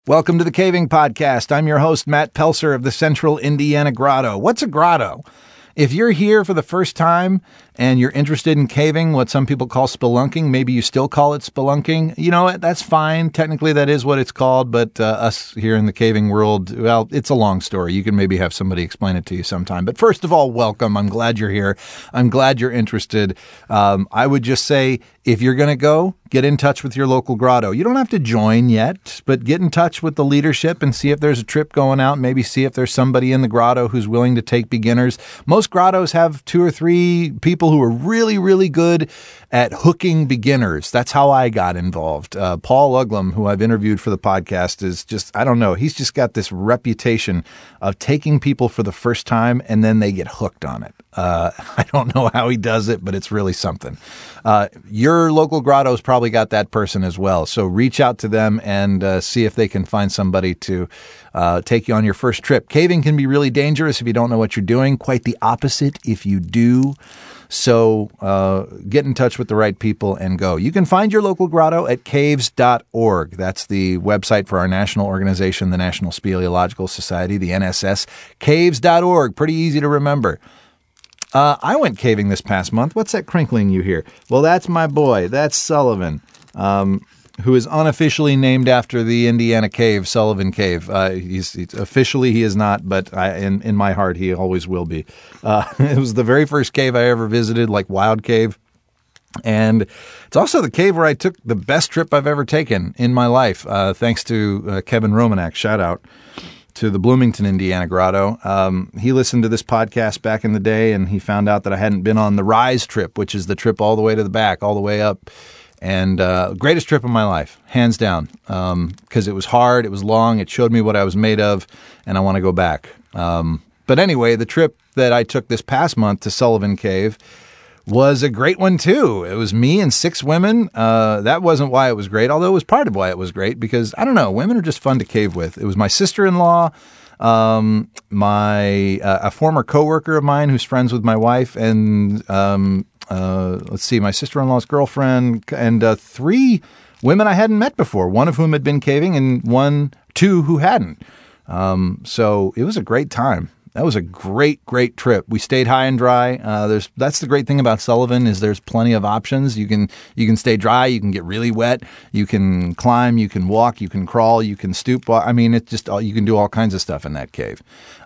Welcome to the Caving Podcast. I'm your host, Matt Pelser of the Central Indiana Grotto. What's a grotto? If you're here for the first time and you're interested in caving, what some people call spelunking, maybe you still call it spelunking. You know what? That's fine. Technically, that is what it's called. But us here in the caving world, well, it's a long story. You can maybe have somebody explain it to you sometime. But first of all, welcome. I'm glad you're here. I'm glad you're interested. I would just say, if you're going to go, get in touch with your local grotto. You don't have to join yet, but get in touch with the leadership and see if there's a trip going out. Maybe see if there's somebody in the grotto who's willing to take beginners. Most grottos have 2 or 3 people who are really, really good at hooking beginners. That's how I got involved. Paul Uglum, who I've interviewed for the podcast, is just, I don't know, he's just got this reputation of taking people for the first time and then they get hooked on it. I don't know how he does it, but it's really something. Your local grotto's probably got that person as well. So reach out to them and see if they can find somebody to take you on your first trip. Caving can be really dangerous if you don't know what you're doing. Quite the opposite if you do. So get in touch with the right people and go. You can find your local grotto at caves.org. That's the website for our national organization, the National Speleological Society, the NSS. Caves.org. Pretty easy to remember. I went caving this past month. What's that crinkling you hear? Well, that's my boy. That's Sullivan, who is unofficially named after the Indiana cave, Sullivan Cave. He's officially he is not, but in my heart he always will be. It was the very first cave I ever visited, like Wild Cave. And it's also the cave where I took the best trip I've ever taken in my life, thanks to Kevin Romanak. Shout out to the Bloomington, Indiana Grotto. He listened to this podcast back in the day, and he found out that I hadn't been on the Rise trip, which is the trip all the way to the back, all the way up. And greatest trip of my life, hands down, because it was hard, it was long, it showed me what I was made of, and I want to go back. But anyway, the trip that I took this past month to Sullivan Cave was a great one, too. It was me and 6 women. That wasn't why it was great, although it was part of why it was great, because, I don't know, women are just fun to cave with. It was my sister-in-law, a former coworker of mine who's friends with my wife, and my sister-in-law's girlfriend, and 3 women I hadn't met before, one of whom had been caving and 2 who hadn't. So it was a great time. That was a great, great trip. We stayed high and dry. That's the great thing about Sullivan is there's plenty of options. You can stay dry. You can get really wet. You can climb. You can walk. You can crawl. You can stoop. I mean, it's just you can do all kinds of stuff in that cave.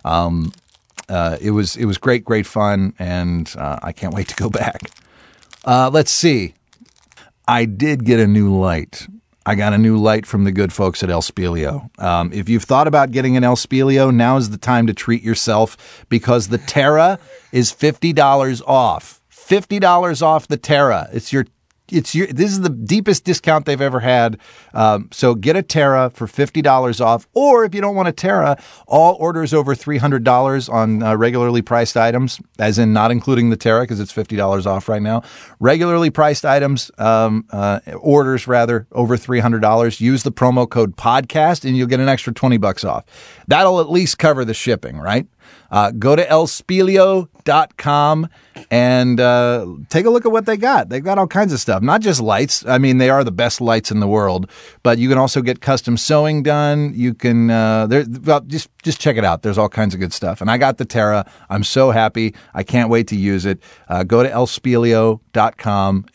It was great, great fun, and I can't wait to go back. Let's see. I did get a new light. I got a new light from the good folks at El Speleo. If you've thought about getting an El Speleo, now is the time to treat yourself because the Terra is $50 off. $50 off the Terra. This is the deepest discount they've ever had. So get a Terra for $50 off. Or if you don't want a Terra, all orders over $300 on regularly priced items, as in not including the Terra because it's $50 off right now. Regularly priced items, orders rather, over $300. Use the promo code podcast and you'll get an extra $20 off. That'll at least cover the shipping, right? Go to elspeleo.com and take a look at what they got. They've got all kinds of stuff, not just lights. I mean, they are the best lights in the world, but you can also get custom sewing done. You can just check it out. There's all kinds of good stuff. And I got the Terra. I'm so happy. I can't wait to use it. Go to elspeleo.com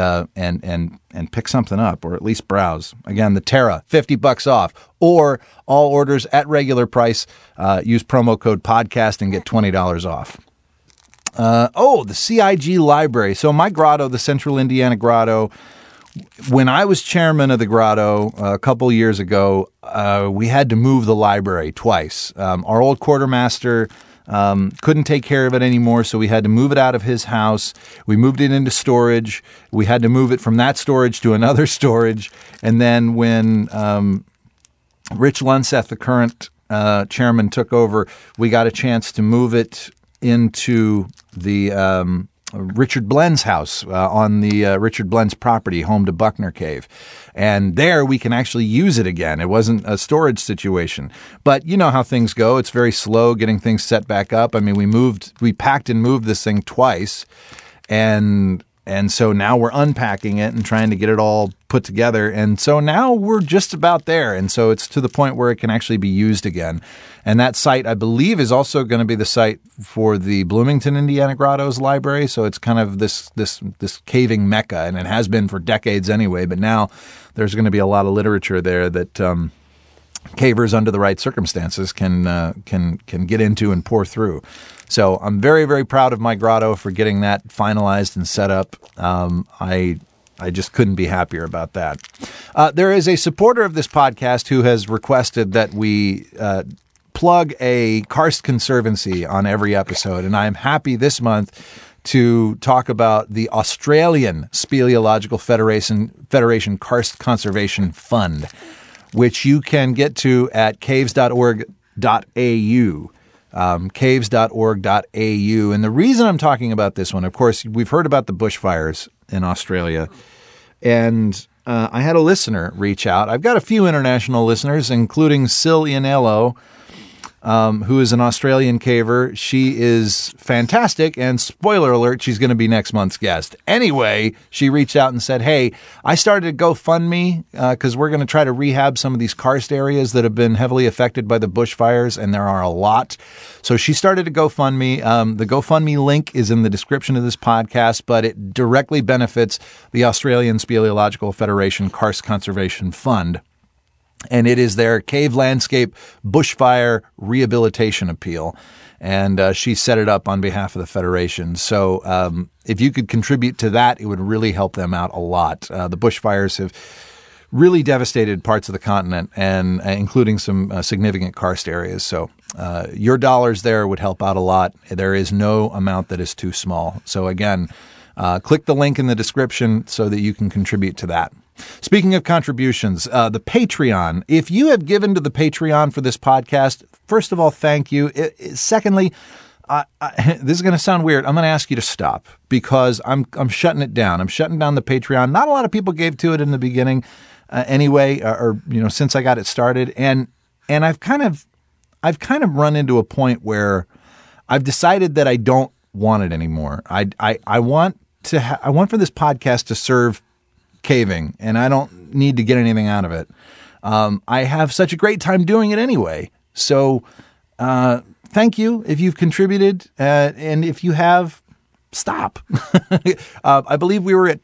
and pick something up, or at least browse. Again, the Terra, $50 off, or all orders at regular price. Use promo code podcast and get $20 off. The CIG library. So my grotto, the Central Indiana Grotto, when I was chairman of the grotto a couple years ago, we had to move the library twice. Our old quartermaster couldn't take care of it anymore, so we had to move it out of his house. We moved it into storage. We had to move it from that storage to another storage. And then when Rich Lunseth, the current chairman, took over, we got a chance to move it into the Richard Blenn's house on the Richard Blenn's property, home to Buckner Cave. And there we can actually use it again. It wasn't a storage situation. But you know how things go. It's very slow getting things set back up. I mean, we packed and moved this thing twice. And And so now we're unpacking it and trying to get it all put together. And so now we're just about there. And so it's to the point where it can actually be used again. And that site, I believe, is also going to be the site for the Bloomington, Indiana Grottoes library. So it's kind of this caving mecca, and it has been for decades anyway. But now there's going to be a lot of literature there that cavers under the right circumstances can get into and pour through. So I'm very, very proud of my grotto for getting that finalized and set up. I just couldn't be happier about that. There is a supporter of this podcast who has requested that we plug a karst conservancy on every episode, and I'm happy this month to talk about the Australian Speleological Federation Karst Conservation Fund, which you can get to at caves.org.au. Caves.org.au. And the reason I'm talking about this one, of course, we've heard about the bushfires in Australia. And I had a listener reach out. I've got a few international listeners, including Sil Ianello, who is an Australian caver. She is fantastic, and spoiler alert, she's going to be next month's guest. Anyway, she reached out and said, hey, I started a GoFundMe because we're going to try to rehab some of these karst areas that have been heavily affected by the bushfires, and there are a lot. So she started a GoFundMe. The GoFundMe link is in the description of this podcast, but it directly benefits the Australian Speleological Federation Karst Conservation Fund. And it is their Cave Landscape Bushfire Rehabilitation Appeal. And she set it up on behalf of the Federation. So if you could contribute to that, it would really help them out a lot. The bushfires have really devastated parts of the continent, and including some significant karst areas. So your dollars there would help out a lot. There is no amount that is too small. So again, click the link in the description so that you can contribute to that. Speaking of contributions, the Patreon. If you have given to the Patreon for this podcast, first of all, thank you. Secondly, this is going to sound weird. I'm going to ask you to stop because I'm shutting it down. I'm shutting down the Patreon. Not a lot of people gave to it in the beginning, anyway, or since I got it started, and I've kind of run into a point where I've decided that I don't want it anymore. I want for this podcast to serve caving, and I don't need to get anything out of it. I have such a great time doing it anyway. So thank you if you've contributed, and if you have, stop. I believe we were at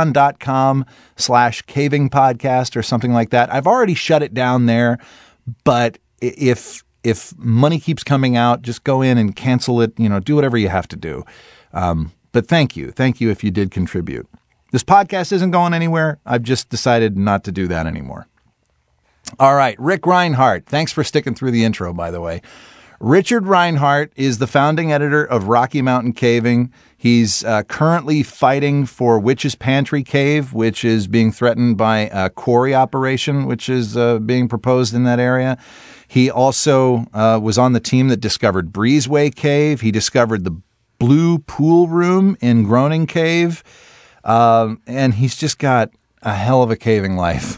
patreon.com/caving podcast or something like that. I've already shut it down there, but if money keeps coming out, just go in and cancel it, do whatever you have to do. But thank you if you did contribute. This podcast isn't going anywhere. I've just decided not to do that anymore. All right. Rick Reinhardt. Thanks for sticking through the intro, by the way. Richard Reinhardt is the founding editor of Rocky Mountain Caving. He's currently fighting for Witch's Pantry Cave, which is being threatened by a quarry operation, which is being proposed in that area. He also was on the team that discovered Breezeway Cave. He discovered the Blue Pool Room in Groning Cave. And he's just got a hell of a caving life.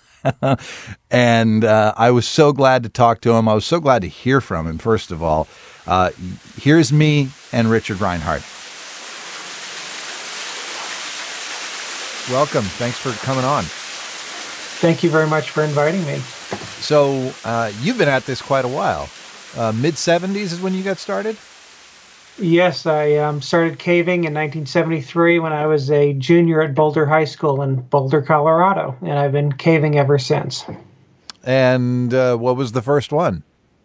And I was so glad to talk to him. I was so glad to hear from him, first of all. Here's me and Richard Reinhardt. Welcome. Thanks for coming on. Thank you very much for inviting me. So you've been at this quite a while. Mid-70s is when you got started? Yes, I started caving in 1973 when I was a junior at Boulder High School in Boulder, Colorado, and I've been caving ever since. And what was the first one?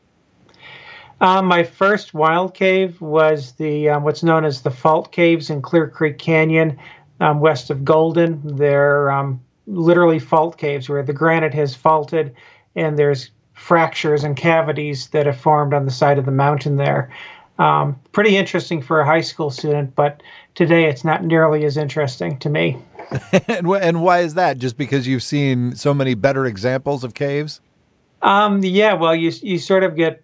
My first wild cave was the what's known as the Fault Caves in Clear Creek Canyon, west of Golden. They're literally fault caves where the granite has faulted, and there's fractures and cavities that have formed on the side of the mountain there. Pretty interesting for a high school student, but today it's not nearly as interesting to me. And why is that? Just because you've seen so many better examples of caves? Yeah, well, you sort of get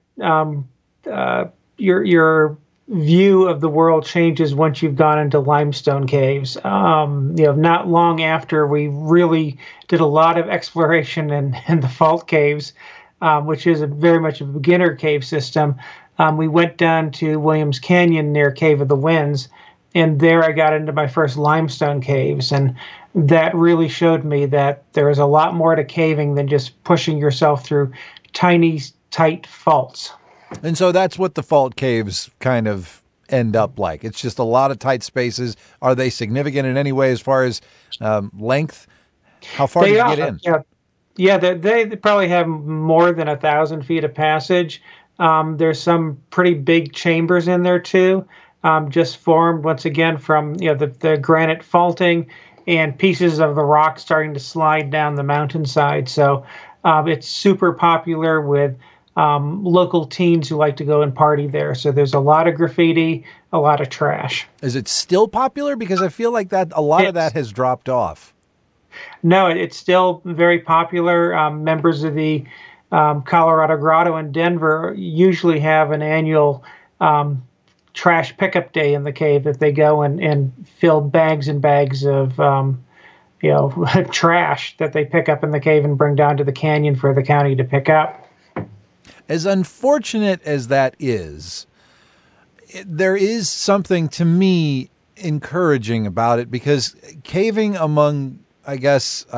your view of the world changes once you've gone into limestone caves. Not long after we really did a lot of exploration in the fault caves, which is very much a beginner cave system. We went down to Williams Canyon near Cave of the Winds, And there I got into my first limestone caves. And that really showed me that there is a lot more to caving than just pushing yourself through tiny, tight faults. And so that's what the fault caves kind of end up like. It's just a lot of tight spaces. Are they significant in any way as far as length? How far did you get in? Yeah, they probably have more than 1,000 feet of passage. There's some pretty big chambers in there too, just formed once again from the granite faulting and pieces of the rock starting to slide down the mountainside. So it's super popular with local teens who like to go and party there. So there's a lot of graffiti, a lot of trash. Is it still popular? Because I feel like that a lot of that has dropped off. No, it's still very popular. Members of the Colorado Grotto in Denver usually have an annual trash pickup day in the cave that they go and fill bags and bags of trash that they pick up in the cave and bring down to the canyon for the county to pick up. As unfortunate as that is, there is something to me encouraging about it, because caving among, I guess,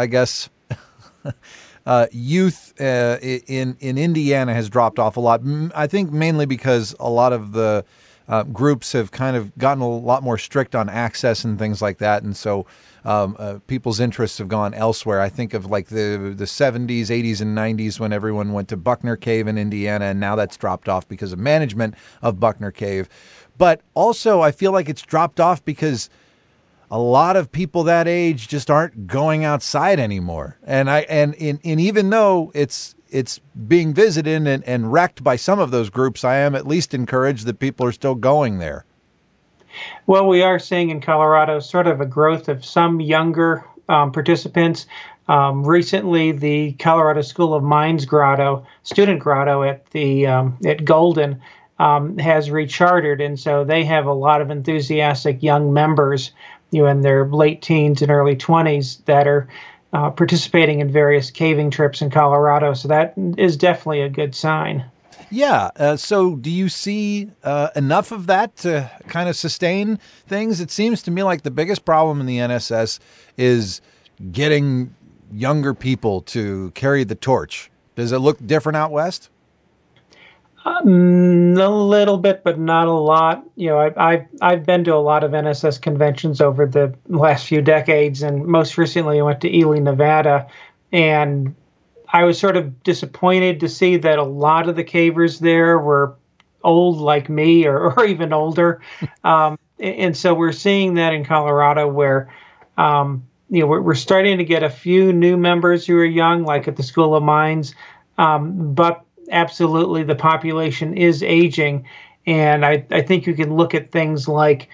youth in Indiana has dropped off a lot. I think mainly because a lot of the groups have kind of gotten a lot more strict on access and things like that, and so people's interests have gone elsewhere. I think of like the 70s, 80s, and 90s when everyone went to Buckner Cave in Indiana, and now that's dropped off because of management of Buckner Cave. But also, I feel like it's dropped off because a lot of people that age just aren't going outside anymore. And even though it's being visited and wrecked by some of those groups, I am at least encouraged that people are still going there. Well, we are seeing in Colorado sort of a growth of some younger participants. Recently, the Colorado School of Mines grotto, student grotto at Golden, has rechartered, and so they have a lot of enthusiastic young members, in their late teens and early 20s that are participating in various caving trips in Colorado. So that is definitely a good sign. Yeah. So do you see enough of that to kind of sustain things? It seems to me like the biggest problem in the NSS is getting younger people to carry the torch. Does it look different out west? A little bit, but not a lot. I've been to a lot of NSS conventions over the last few decades, and most recently I went to Ely, Nevada, and I was sort of disappointed to see that a lot of the cavers there were old like me or even older. And so we're seeing that in Colorado where, we're starting to get a few new members who are young, like at the School of Mines. But absolutely the population is aging. And I think you can look at things like,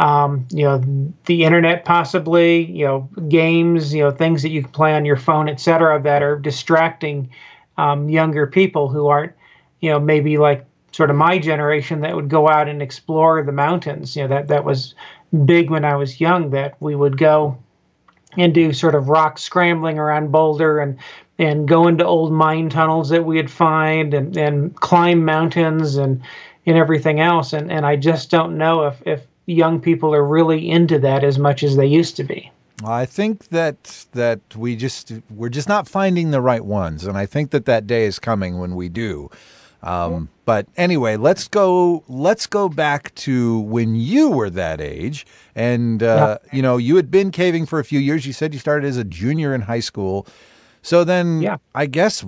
the internet, possibly, games, things that you can play on your phone, et cetera, that are distracting younger people who aren't, maybe like sort of my generation that would go out and explore the mountains. That was big when I was young, that we would go and do sort of rock scrambling around Boulder and go into old mine tunnels that we'd find and climb mountains and everything else. And I just don't know if young people are really into that as much as they used to be. I think that we're just not finding the right ones, and I think that day is coming when we do. But anyway, let's go back to when you were that age, and you had been caving for a few years. You said you started as a junior in high school. So then, I guess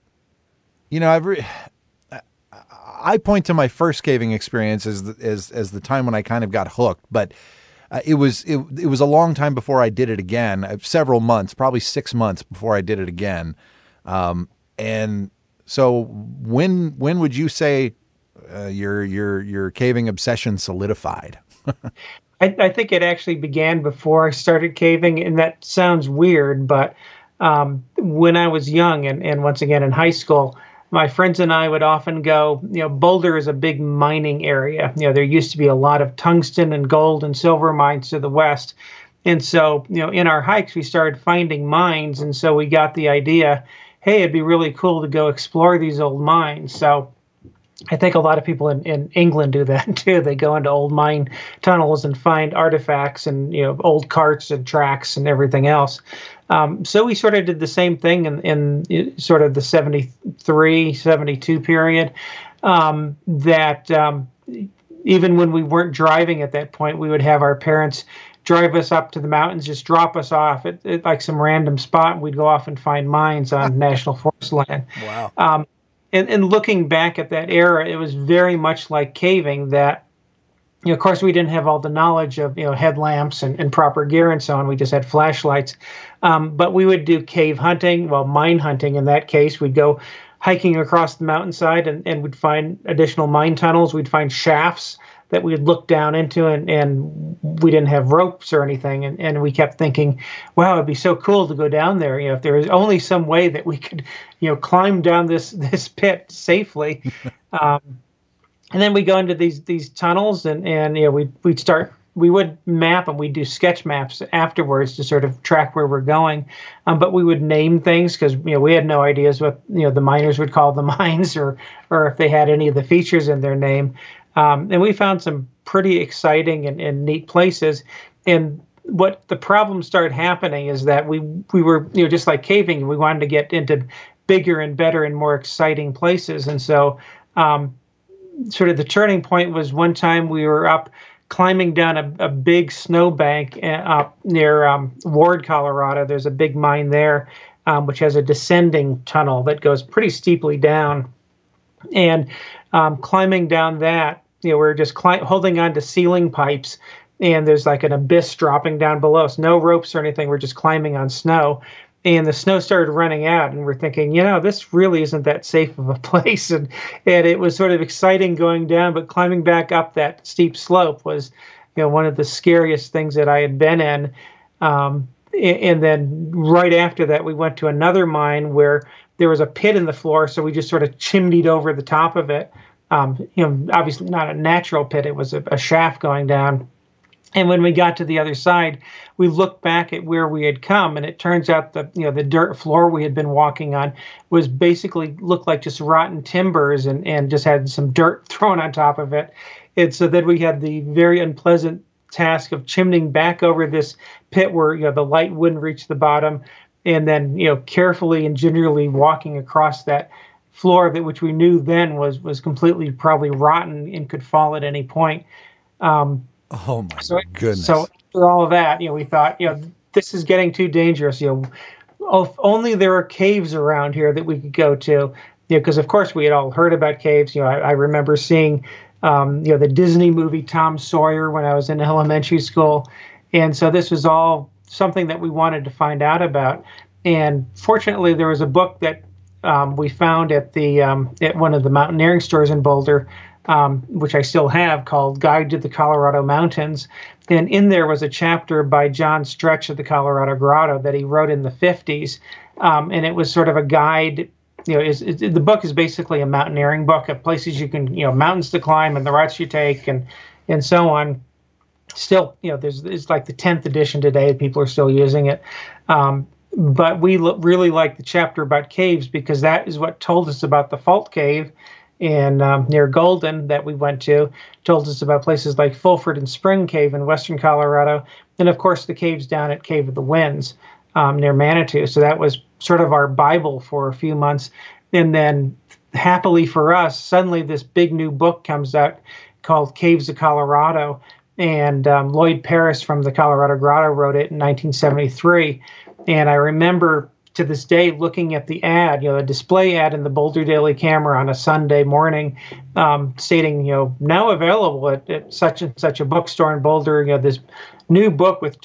I point to my first caving experience as the time when I kind of got hooked, but it was a long time before I did it again. Several months, probably 6 months before I did it again. And so when would you say your caving obsession solidified? I think it actually began before I started caving, and that sounds weird, but when I was young and once again in high school, my friends and I would often go, Boulder is a big mining area. There used to be a lot of tungsten and gold and silver mines to the west. And so, in our hikes, we started finding mines. And so we got the idea, hey, it'd be really cool to go explore these old mines. So I think a lot of people in England do that too. They go into old mine tunnels and find artifacts and old carts and tracks and everything else. So we sort of did the same thing in sort of the 73, 72 period. Even when we weren't driving at that point, we would have our parents drive us up to the mountains, just drop us off at like some random spot, and we'd go off and find mines on national forest land. Wow. And looking back at that era, it was very much like caving that, of course, we didn't have all the knowledge of, headlamps and proper gear and so on. We just had flashlights. But we would do cave hunting, mine hunting in that case. We'd go hiking across the mountainside and we'd find additional mine tunnels. We'd find shafts that we'd look down into, and we didn't have ropes or anything. And we kept thinking, wow, it'd be so cool to go down there. If there was only some way that we could, climb down this pit safely. And then we go into these tunnels and we would map, and we'd do sketch maps afterwards to sort of track where we're going. But we would name things because, we had no ideas what, the miners would call the mines or if they had any of the features in their name. And we found some pretty exciting and neat places. And what the problem started happening is that we were, just like caving, we wanted to get into bigger and better and more exciting places. And so sort of the turning point was one time we were up climbing down a big snowbank up near Ward, Colorado. There's a big mine there, which has a descending tunnel that goes pretty steeply down. And climbing down that, we're just holding on to ceiling pipes, and there's like an abyss dropping down below us. No ropes or anything. We're just climbing on snow. And the snow started running out, and we're thinking, this really isn't that safe of a place. And it was sort of exciting going down, but climbing back up that steep slope was, one of the scariest things that I had been in. And then right after that, we went to another mine where there was a pit in the floor, so we just sort of chimneyed over the top of it. Obviously not a natural pit; it was a shaft going down. And when we got to the other side, we looked back at where we had come, and it turns out that the dirt floor we had been walking on was basically looked like just rotten timbers and just had some dirt thrown on top of it. And so then we had the very unpleasant task of chimneying back over this pit where the light wouldn't reach the bottom, and then carefully and gingerly walking across that floor which we knew then was completely probably rotten and could fall at any point. Oh my goodness. So after all of that, we thought, this is getting too dangerous. If only there were caves around here that we could go to, because of course we had all heard about caves. I remember seeing, the Disney movie Tom Sawyer when I was in elementary school. And so this was all something that we wanted to find out about. And fortunately, there was a book that we found at one of the mountaineering stores in Boulder, which I still have, called Guide to the Colorado Mountains. And in there was a chapter by John Stretch of the Colorado Grotto that he wrote in the 50s. And it was sort of a guide. The book is basically a mountaineering book of places you can, mountains to climb and the routes you take and so on. Still, it's like the 10th edition today. People are still using it. But we really like the chapter about caves because that is what told us about the Fault Cave in near Golden that we went to, told us about places like Fulford and Spring Cave in western Colorado, and of course the caves down at Cave of the Winds near Manitou. So that was sort of our Bible for a few months. And then happily for us, suddenly this big new book comes out called Caves of Colorado. And Lloyd Paris from the Colorado Grotto wrote it in 1973. And I remember to this day looking at the ad, a display ad in the Boulder Daily Camera on a Sunday morning stating, now available at such and such a bookstore in Boulder, this new book with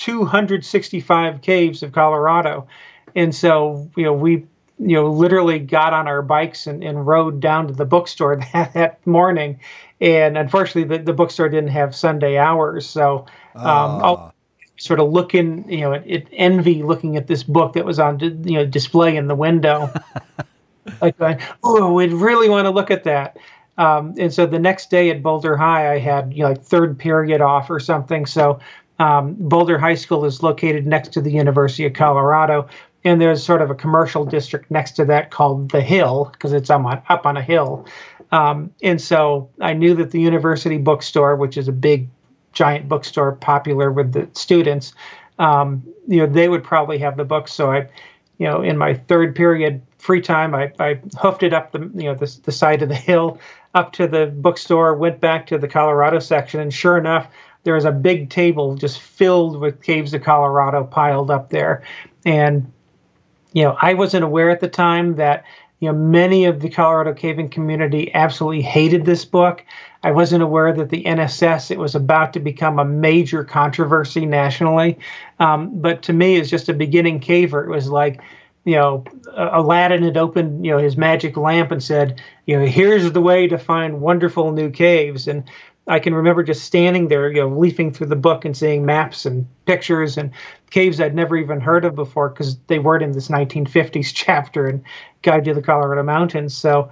265 caves of Colorado. And so, we literally got on our bikes and rode down to the bookstore that morning. And unfortunately, the bookstore didn't have Sunday hours. So I'll sort of looking, at envy looking at this book that was on, display in the window. Like, oh, we'd really want to look at that. And so the next day at Boulder High, I had, like third period off or something. So Boulder High School is located next to the University of Colorado. And there's sort of a commercial district next to that called The Hill, because it's up on a hill. And so I knew that the university bookstore, which is a big, giant bookstore popular with the students, they would probably have the books. So in my third period free time, I hoofed it up the side of the hill up to the bookstore, went back to the Colorado section, and sure enough, there was a big table just filled with Caves of Colorado piled up there. And, I wasn't aware at the time that, many of the Colorado caving community absolutely hated this book. I wasn't aware that the NSS, it was about to become a major controversy nationally. But to me, as just a beginning caver, it was like, Aladdin had opened, his magic lamp and said, here's the way to find wonderful new caves. And I can remember just standing there, leafing through the book and seeing maps and pictures and caves I'd never even heard of before because they weren't in this 1950s chapter in Guide to the Colorado Mountains. So,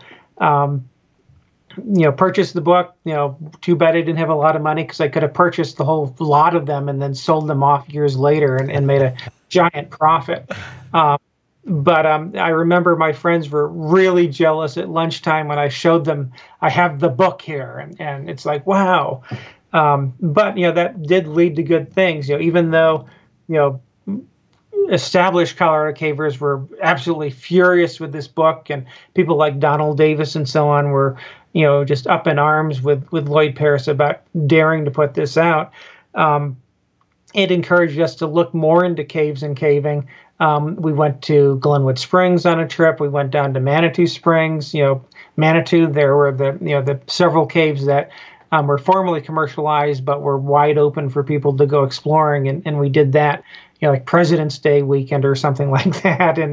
purchased the book. Too bad I didn't have a lot of money because I could have purchased the whole lot of them and then sold them off years later and made a giant profit. But I remember my friends were really jealous at lunchtime when I showed them, I have the book here. And it's like, wow. But, that did lead to good things. Even though, established Colorado cavers were absolutely furious with this book, and people like Donald Davis and so on were, just up in arms with Lloyd Paris about daring to put this out. It encouraged us to look more into caves and caving. We went to Glenwood Springs on a trip. We went down to Manitou Springs. Manitou, there were the several caves that were formerly commercialized, but were wide open for people to go exploring. And we did that, like President's Day weekend or something like that in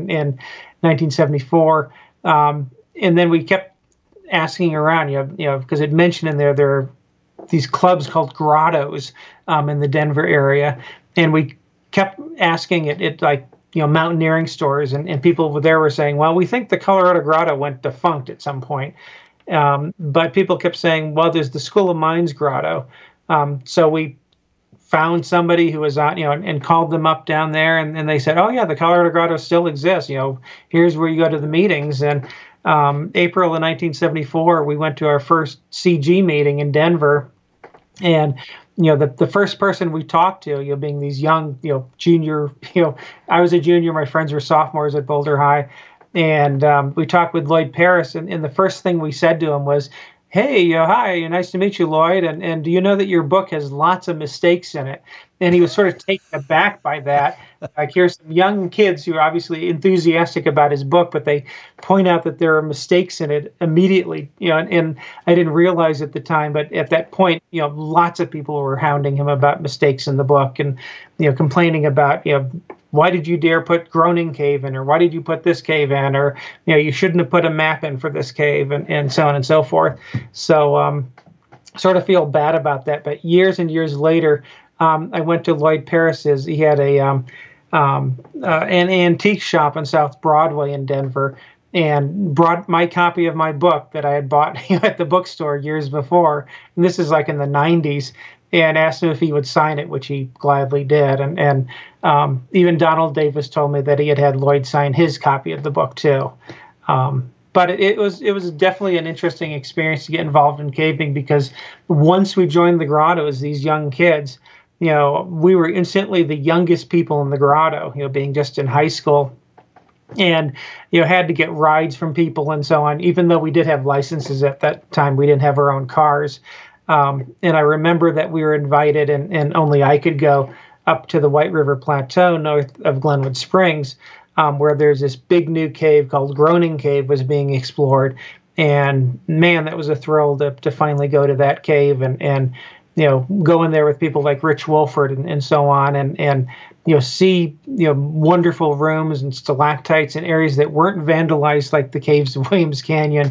1974. And then we kept asking around, because it mentioned in there are these clubs called grottos in the Denver area. And we kept asking it like, mountaineering stores, and people there were saying, well, we think the Colorado Grotto went defunct at some point. But people kept saying, well, there's the School of Mines Grotto. So we found somebody who was on, and called them up down there, and they said, oh yeah, the Colorado Grotto still exists. Here's where you go to the meetings. And April of 1974, we went to our first CG meeting in Denver, and the first person we talked to, being these young, junior, I was a junior, my friends were sophomores at Boulder High, and we talked with Lloyd Paris, and the first thing we said to him was, hey, hi, nice to meet you, Lloyd, and do you know that your book has lots of mistakes in it? And he was sort of taken aback by that. Like, here's some young kids who are obviously enthusiastic about his book, but they point out that there are mistakes in it immediately. And I didn't realize at the time, but at that point, lots of people were hounding him about mistakes in the book and, complaining about, why did you dare put Groning Cave in, or why did you put this cave in, or, you shouldn't have put a map in for this cave, and so on and so forth. So sort of feel bad about that. But years and years later, I went to Lloyd Paris's. He had an antique shop on South Broadway in Denver, and brought my copy of my book that I had bought at the bookstore years before. And this is like in the 90s. And asked him if he would sign it, which he gladly did. And even Donald Davis told me that he had Lloyd sign his copy of the book too. But it was definitely an interesting experience to get involved in caving, because once we joined the grotto as these young kids, we were instantly the youngest people in the grotto, being just in high school. And, had to get rides from people and so on. Even though we did have licenses at that time, we didn't have our own cars. And I remember that we were invited, and only I could go up to the White River Plateau north of Glenwood Springs, where there's this big new cave called Groning Cave was being explored. And man, that was a thrill to finally go to that cave and go in there with people like Rich Wolford and so on, and see wonderful rooms and stalactites in areas that weren't vandalized like the caves of Williams Canyon.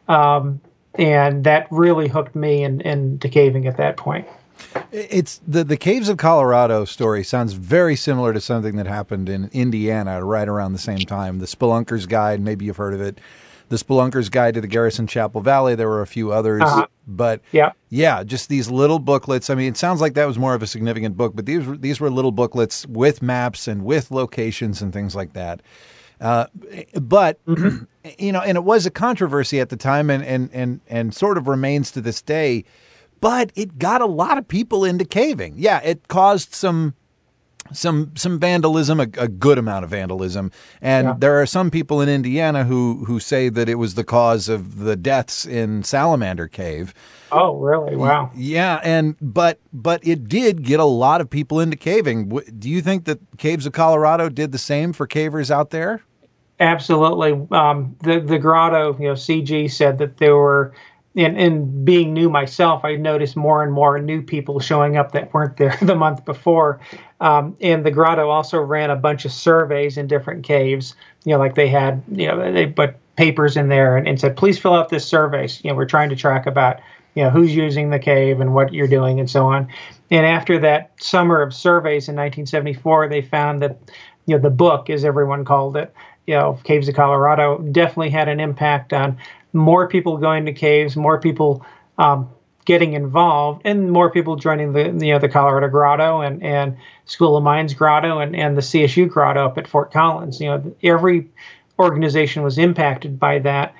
And that really hooked me into caving at that point. It's the Caves of Colorado story sounds very similar to something that happened in Indiana right around the same time. The Spelunker's Guide, maybe you've heard of it. The Spelunker's Guide to the Garrison Chapel Valley. There were a few others, but yeah, just these little booklets. I mean, it sounds like that was more of a significant book, but these were little booklets with maps and with locations and things like that. But and it was a controversy at the time, and sort of remains to this day. But it got a lot of people into caving. Yeah, it caused some vandalism, a good amount of vandalism, and there are some people in Indiana who say that it was the cause of the deaths in Salamander Cave. Oh, really? Wow. Yeah, but it did get a lot of people into caving. Do you think that Caves of Colorado did the same for cavers out there? Absolutely. The grotto, CG said that there were, and being new myself, I noticed more and more new people showing up that weren't there the month before. And the grotto also ran a bunch of surveys in different caves. Like they had, they put papers in there and said, please fill out this survey. We're trying to track about, who's using the cave and what you're doing and so on. And after that summer of surveys in 1974, they found that, the book, as everyone called it, Caves of Colorado, definitely had an impact on more people going to caves, more people getting involved, and more people joining the Colorado Grotto and School of Mines Grotto and the CSU Grotto up at Fort Collins. Every organization was impacted by that,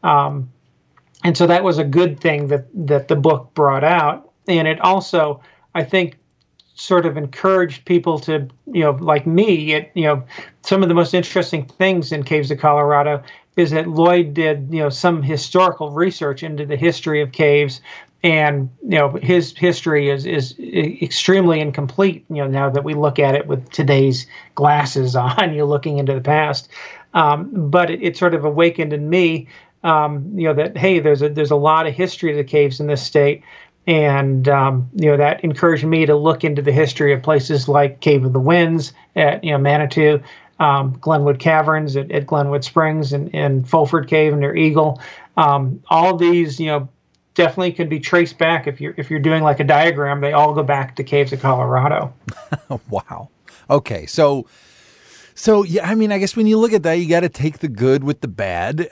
and so that was a good thing that the book brought out. And it also, I think, sort of encouraged people to, like me, some of the most interesting things in Caves of Colorado is that Lloyd did, some historical research into the history of caves, and, his history is extremely incomplete, now that we look at it with today's glasses on, you're looking into the past. But it sort of awakened in me, that, hey, there's a lot of history of the caves in this state. And, that encouraged me to look into the history of places like Cave of the Winds at, Manitou, Glenwood Caverns at Glenwood Springs and Fulford Cave near Eagle. All of these, definitely could be traced back. If you're doing like a diagram, they all go back to Caves of Colorado. Wow. Okay. So yeah, I mean, I guess when you look at that, you got to take the good with the bad.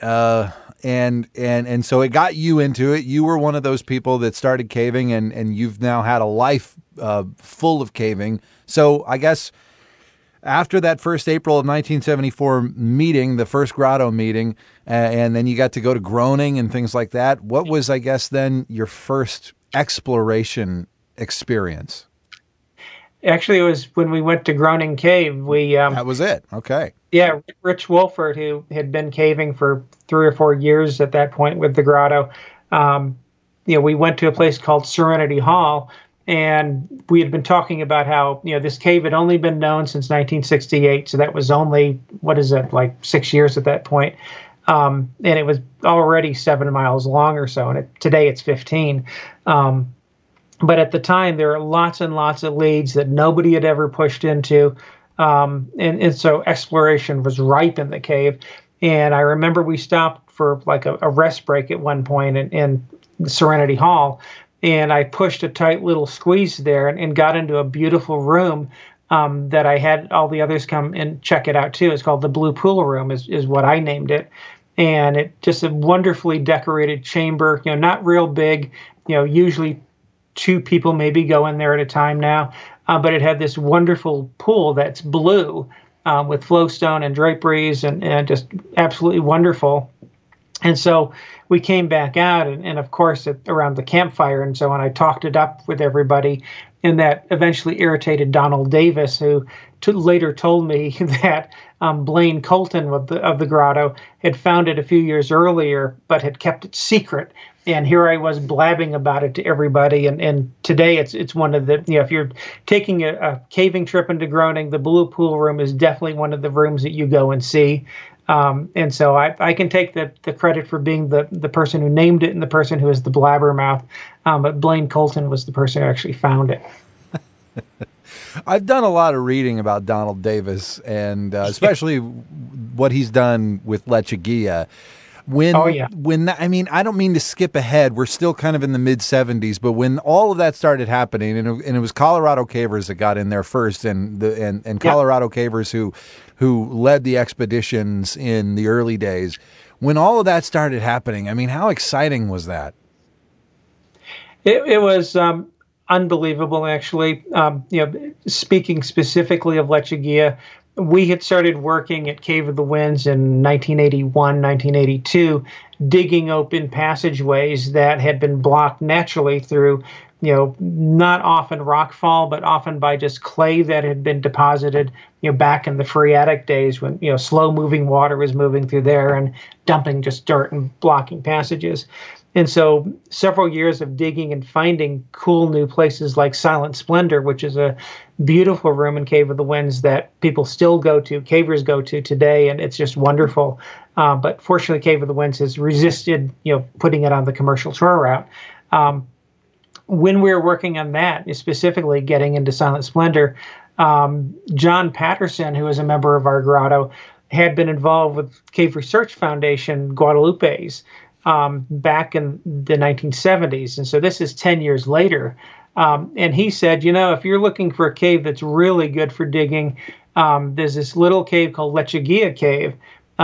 And so it got you into it. You were one of those people that started caving, and you've now had a life full of caving. So I guess after that first April of 1974 meeting, the first grotto meeting, and then you got to go to Groning and things like that. What was, I guess, then your first exploration experience? Actually, it was when we went to Groning Cave. That was it. Okay. Yeah, Rich Wolford, who had been caving for 3 or 4 years at that point with the grotto, we went to a place called Serenity Hall, and we had been talking about how, this cave had only been known since 1968, so that was only, like 6 years at that point. And it was already 7 miles long or so, and today it's 15. But at the time, there were lots and lots of leads that nobody had ever pushed into. And so exploration was ripe in the cave. And I remember we stopped for like a rest break at one point in Serenity Hall. And I pushed a tight little squeeze there and got into a beautiful room that I had all the others come and check it out too. It's called the Blue Pool Room is what I named it. And it just a wonderfully decorated chamber, not real big, usually 2 people maybe go in there at a time now. But it had this wonderful pool that's blue with flowstone and draperies and just absolutely wonderful. And so we came back out and of course, around the campfire and so on, I talked it up with everybody. And that eventually irritated Donald Davis, who later told me that Blaine Colton of the grotto had found it a few years earlier, but had kept it secret. And here I was blabbing about it to everybody. And today it's one of the, if you're taking a caving trip into Groning, the Blue Pool Room is definitely one of the rooms that you go and see. And so I can take the credit for being the person who named it and the person who is the blabbermouth. But Blaine Colton was the person who actually found it. I've done a lot of reading about Donald Davis, and especially what he's done with Lechuguilla. I don't mean to skip ahead. We're still kind of in the mid 70s, but when all of that started happening, and it was Colorado Cavers that got in there first, and Colorado Cavers who led the expeditions in the early days. When all of that started happening, I mean, how exciting was that? It was unbelievable, actually. Speaking specifically of Lechuguilla, we had started working at Cave of the Winds in 1981, 1982, digging open passageways that had been blocked naturally through, not often rockfall, but often by just clay that had been deposited, back in the Phreatic days when, slow moving water was moving through there and dumping just dirt and blocking passages. And so several years of digging and finding cool new places like Silent Splendor, which is a beautiful room in Cave of the Winds that people still go to, cavers go to today, and it's just wonderful. But fortunately, Cave of the Winds has resisted, putting it on the commercial tour route. When we were working on that, specifically getting into Silent Splendor, John Patterson, who is a member of our grotto, had been involved with Cave Research Foundation Guadalupe's back in the 1970s. And so this is 10 years later. And he said, if you're looking for a cave that's really good for digging, there's this little cave called Lechuguilla Cave.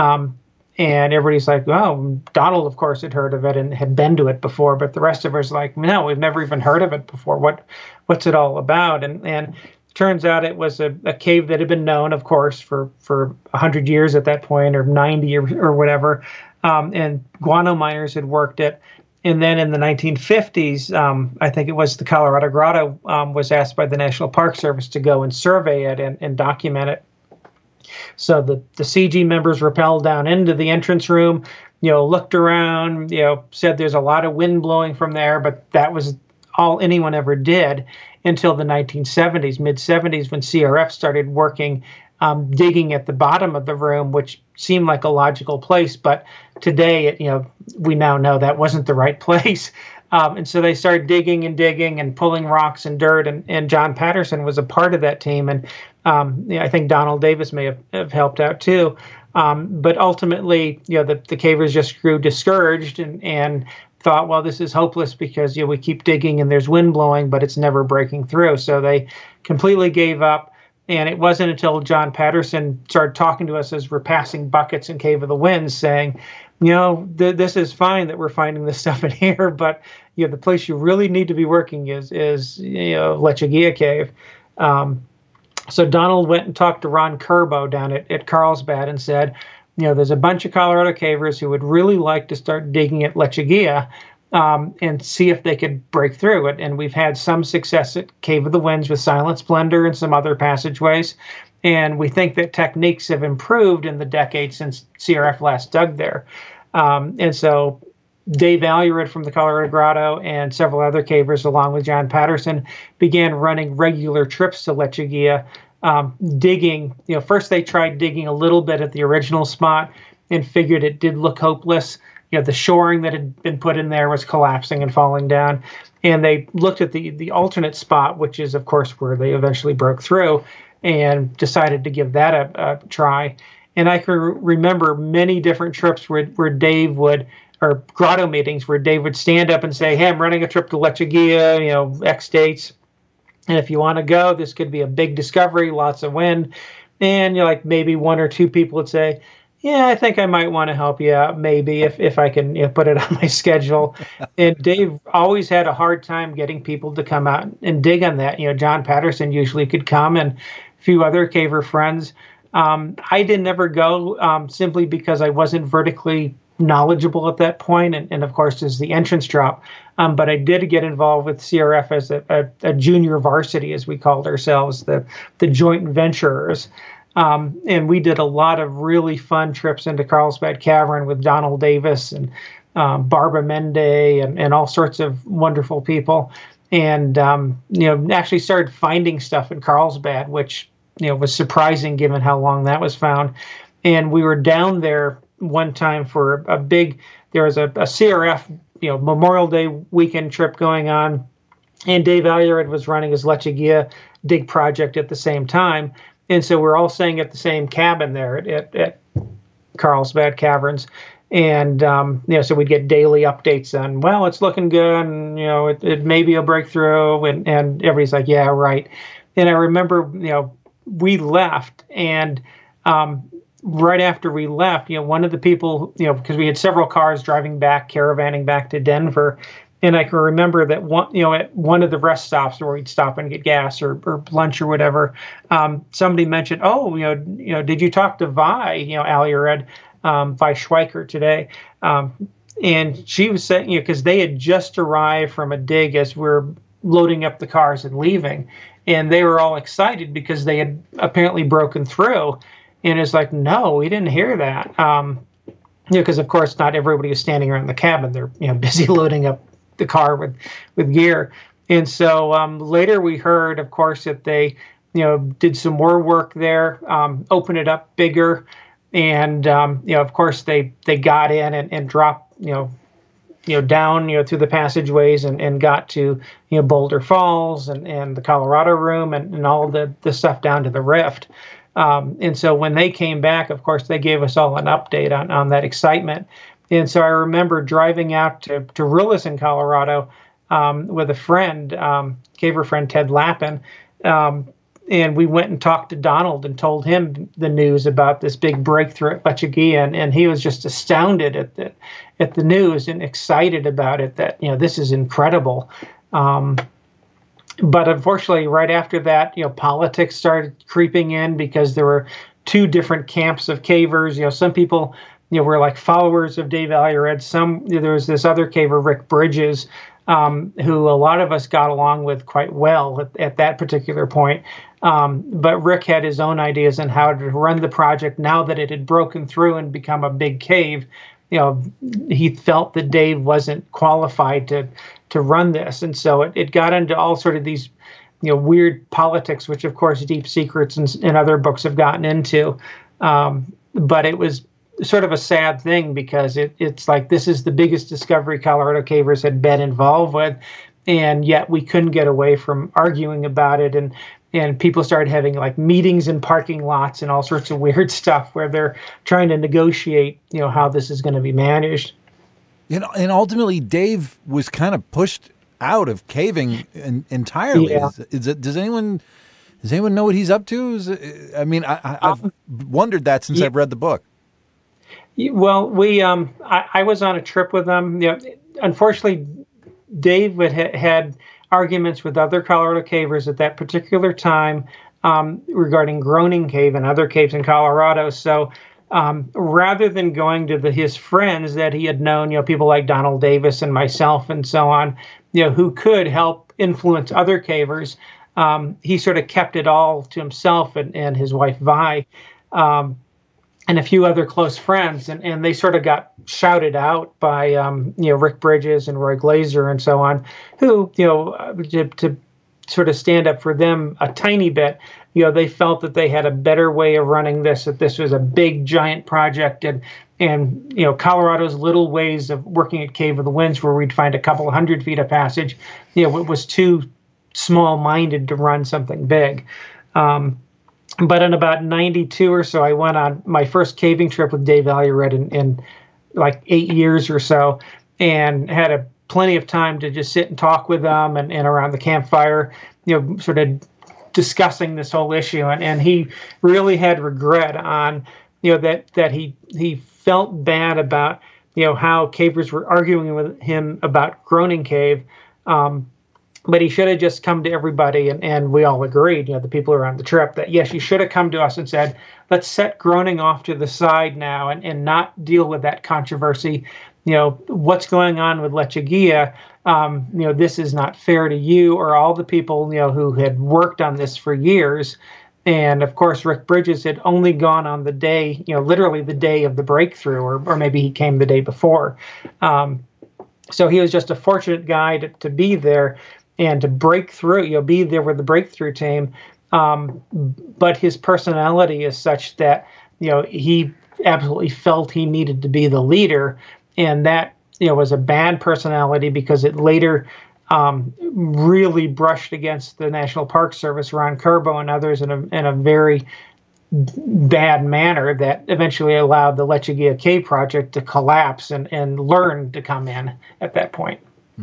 And everybody's like, well, Donald, of course, had heard of it and had been to it before. But the rest of us are like, no, we've never even heard of it before. What's it all about? And turns out it was a cave that had been known, of course, for 100 years at that point, or 90 or whatever. And guano miners had worked it. And then in the 1950s, I think it was the Colorado Grotto was asked by the National Park Service to go and survey it and document it. So the CG members rappelled down into the entrance room, looked around, said there's a lot of wind blowing from there, but that was all anyone ever did until the 1970s, mid-70s, when CRF started working, digging at the bottom of the room, which seemed like a logical place. But today, we now know that wasn't the right place. And so they started digging and pulling rocks and dirt. And John Patterson was a part of that team. And I think Donald Davis may have helped out too. But ultimately, the cavers just grew discouraged and thought, well, this is hopeless because we keep digging and there's wind blowing, but it's never breaking through. So they completely gave up. And it wasn't until John Patterson started talking to us as we're passing buckets in Cave of the Winds saying, this is fine that we're finding this stuff in here, but the place you really need to be working is Lechuguilla Cave. So Donald went and talked to Ron Curbo down at Carlsbad and said, there's a bunch of Colorado cavers who would really like to start digging at Lechuguilla and see if they could break through it. And we've had some success at Cave of the Winds with Silent Splendor and some other passageways. And we think that techniques have improved in the decade since CRF last dug there. And so Dave Alurud from the Colorado Grotto and several other cavers, along with John Patterson, began running regular trips to Lechuguilla, digging. First they tried digging a little bit at the original spot and figured it did look hopeless. The shoring that had been put in there was collapsing and falling down. And they looked at the alternate spot, which is, of course, where they eventually broke through, and decided to give that a try. And I can remember many different trips where Dave would, or grotto meetings where Dave would stand up and say, hey, I'm running a trip to Lechuguilla, X dates. And if you want to go, this could be a big discovery, lots of wind. And maybe one or two people would say, yeah, I think I might want to help you out, maybe, if I can put it on my schedule. And Dave always had a hard time getting people to come out and dig on that. John Patterson usually could come, and a few other caver friends. I didn't ever go simply because I wasn't vertically knowledgeable at that point, and of course, there's the entrance drop. But I did get involved with CRF as a junior varsity, as we called ourselves, the joint venturers. And we did a lot of really fun trips into Carlsbad Cavern with Donald Davis and Barbara Mende and all sorts of wonderful people. And, actually started finding stuff in Carlsbad, which, was surprising given how long that was found. And we were down there one time for there was a CRF, Memorial Day weekend trip going on. And Dave Alurud was running his Lechuguilla dig project at the same time. And so we're all staying at the same cabin there at Carlsbad Caverns. And, so we'd get daily updates on, well, it's looking good. And, it may be a breakthrough. And everybody's like, yeah, right. And I remember, we left. And right after we left, one of the people, because we had several cars driving back, caravanning back to Denver. And I can remember that at one of the rest stops where we'd stop and get gas or lunch or whatever, somebody mentioned, "Oh, did you talk to Vi, Allie or Ed, Vi Schweiker today?" And she was saying, because they had just arrived from a dig as we're loading up the cars and leaving, and they were all excited because they had apparently broken through. And it's like, no, we didn't hear that. Because of course not everybody is standing around the cabin; they're busy loading up the car with gear. And so later we heard, of course, that they did some more work there, opened it up bigger, and of course they got in and dropped down through the passageways and got to Boulder Falls and the Colorado Room and all the stuff down to the Rift. And so when they came back, of course, they gave us all an update on that excitement. And so I remember driving out to Rillison, Colorado, with a friend, caver friend, Ted Lappin. And we went and talked to Donald and told him the news about this big breakthrough at Lechuguilla. And he was just astounded at the news and excited about it, that, this is incredible. But unfortunately, right after that, politics started creeping in because there were two different camps of cavers. Some people, were like followers of Dave Allier. There was this other caver, Rick Bridges, who a lot of us got along with quite well at that particular point. But Rick had his own ideas on how to run the project now that it had broken through and become a big cave. He felt that Dave wasn't qualified to run this. And so it got into all sort of these, weird politics, which of course Deep Secrets and other books have gotten into. But it was sort of a sad thing because it's like, this is the biggest discovery Colorado cavers had been involved with. And yet we couldn't get away from arguing about it. And people started having like meetings in parking lots and all sorts of weird stuff where they're trying to negotiate, how this is going to be managed. And ultimately, Dave was kind of pushed out of caving entirely. Yeah. Does anyone know what he's up to? I've wondered that since I've read the book. Well, I was on a trip with them. Unfortunately, Dave had arguments with other Colorado cavers at that particular time regarding Groning Cave and other caves in Colorado. So rather than going to his friends that he had known, people like Donald Davis and myself and so on, who could help influence other cavers, he sort of kept it all to himself and his wife Vi and a few other close friends. And they sort of got shouted out by, Rick Bridges and Roy Glazer and so on, who, to sort of stand up for them a tiny bit, they felt that they had a better way of running this, that this was a big, giant project. And Colorado's little ways of working at Cave of the Winds, where we'd find a couple of 100 feet of passage, it was too small-minded to run something big. But in about 92 or so, I went on my first caving trip with Dave Allier in like 8 years or so, and had plenty of time to just sit and talk with them and around the campfire, sort of discussing this whole issue. And he really had regret on, that he felt bad about, how cavers were arguing with him about Groning Cave. But he should have just come to everybody, and we all agreed, the people around the trip, that yes, you should have come to us and said, let's set Groning off to the side now and not deal with that controversy. What's going on with Lechuguilla? This is not fair to you or all the people, who had worked on this for years. And of course, Rick Bridges had only gone on the day, literally the day of the breakthrough, or maybe he came the day before. So he was just a fortunate guy to be there and to break through, be there with the breakthrough team. But his personality is such that, he absolutely felt he needed to be the leader. And that, was a bad personality because it later really brushed against the National Park Service, Ron Curbo and others in a very bad manner that eventually allowed the Lechuguilla Cave project to collapse and Learn to come in at that point.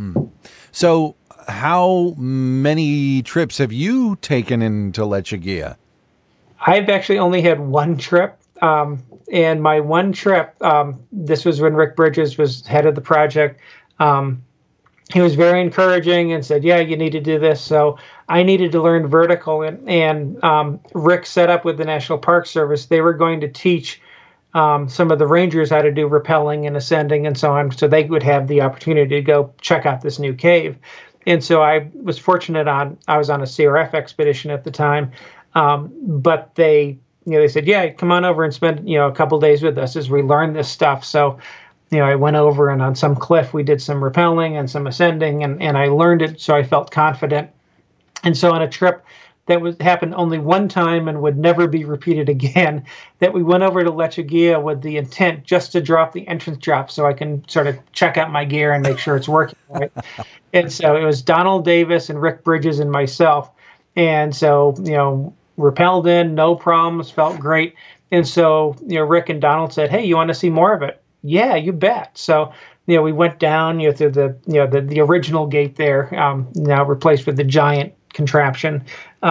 So how many trips have you taken into Lechuguilla? I've actually only had one trip. And my one trip, this was when Rick Bridges was head of the project. he was very encouraging and said, yeah, you need to do this. So I needed to learn vertical, and Rick set up with the National Park Service. They were going to teach some of the rangers how to do rappelling and ascending and so on, so they would have the opportunity to go check out this new cave. And so I was fortunate I was on a CRF expedition at the time, but they said, yeah, come on over and spend, a couple days with us as we learn this stuff. So, I went over, and on some cliff we did some rappelling and some ascending, and I learned it, so I felt confident. And so on a trip that happened only one time and would never be repeated again, that we went over to Lechuguilla with the intent just to drop the entrance drop so I can sort of check out my gear and make sure it's working right. And so it was Donald Davis and Rick Bridges and myself. And so, rappelled in, no problems, felt great. And so, Rick and Donald said, hey, you want to see more of it? Yeah, you bet. So, we went down, through the original gate there, now replaced with the giant contraption,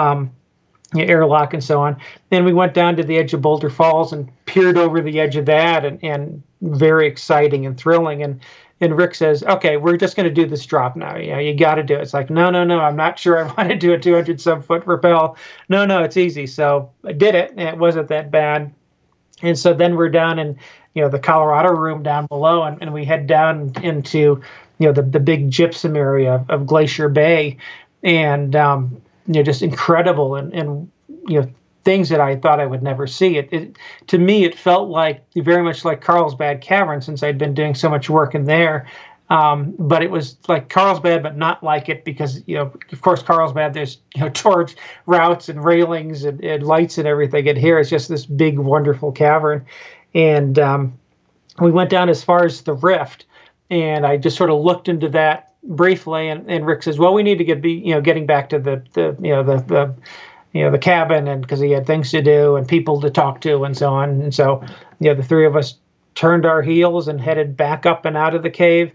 airlock and so on. Then we went down to the edge of Boulder Falls and peered over the edge of that, and very exciting and thrilling. And Rick says, okay, we're just going to do this drop now. You got to do it. It's like, no, I'm not sure I want to do a 200 some foot rappel. No, it's easy. So I did it, and it wasn't that bad. And so then we're down in, the Colorado room down below, and we head down into, the big gypsum area of Glacier Bay, and, just incredible and things that I thought I would never see. To me, it felt very much like Carlsbad Cavern, since I'd been doing so much work in there. But it was like Carlsbad, but not like it, because, of course, Carlsbad, there's, torch routes and railings and lights and everything. And here it's just this big, wonderful cavern. And we went down as far as the rift, and I just sort of looked into that briefly. And Rick says, well, we need to getting back to the cabin, and because he had things to do and people to talk to and so on. And so, the three of us turned our heels and headed back up and out of the cave,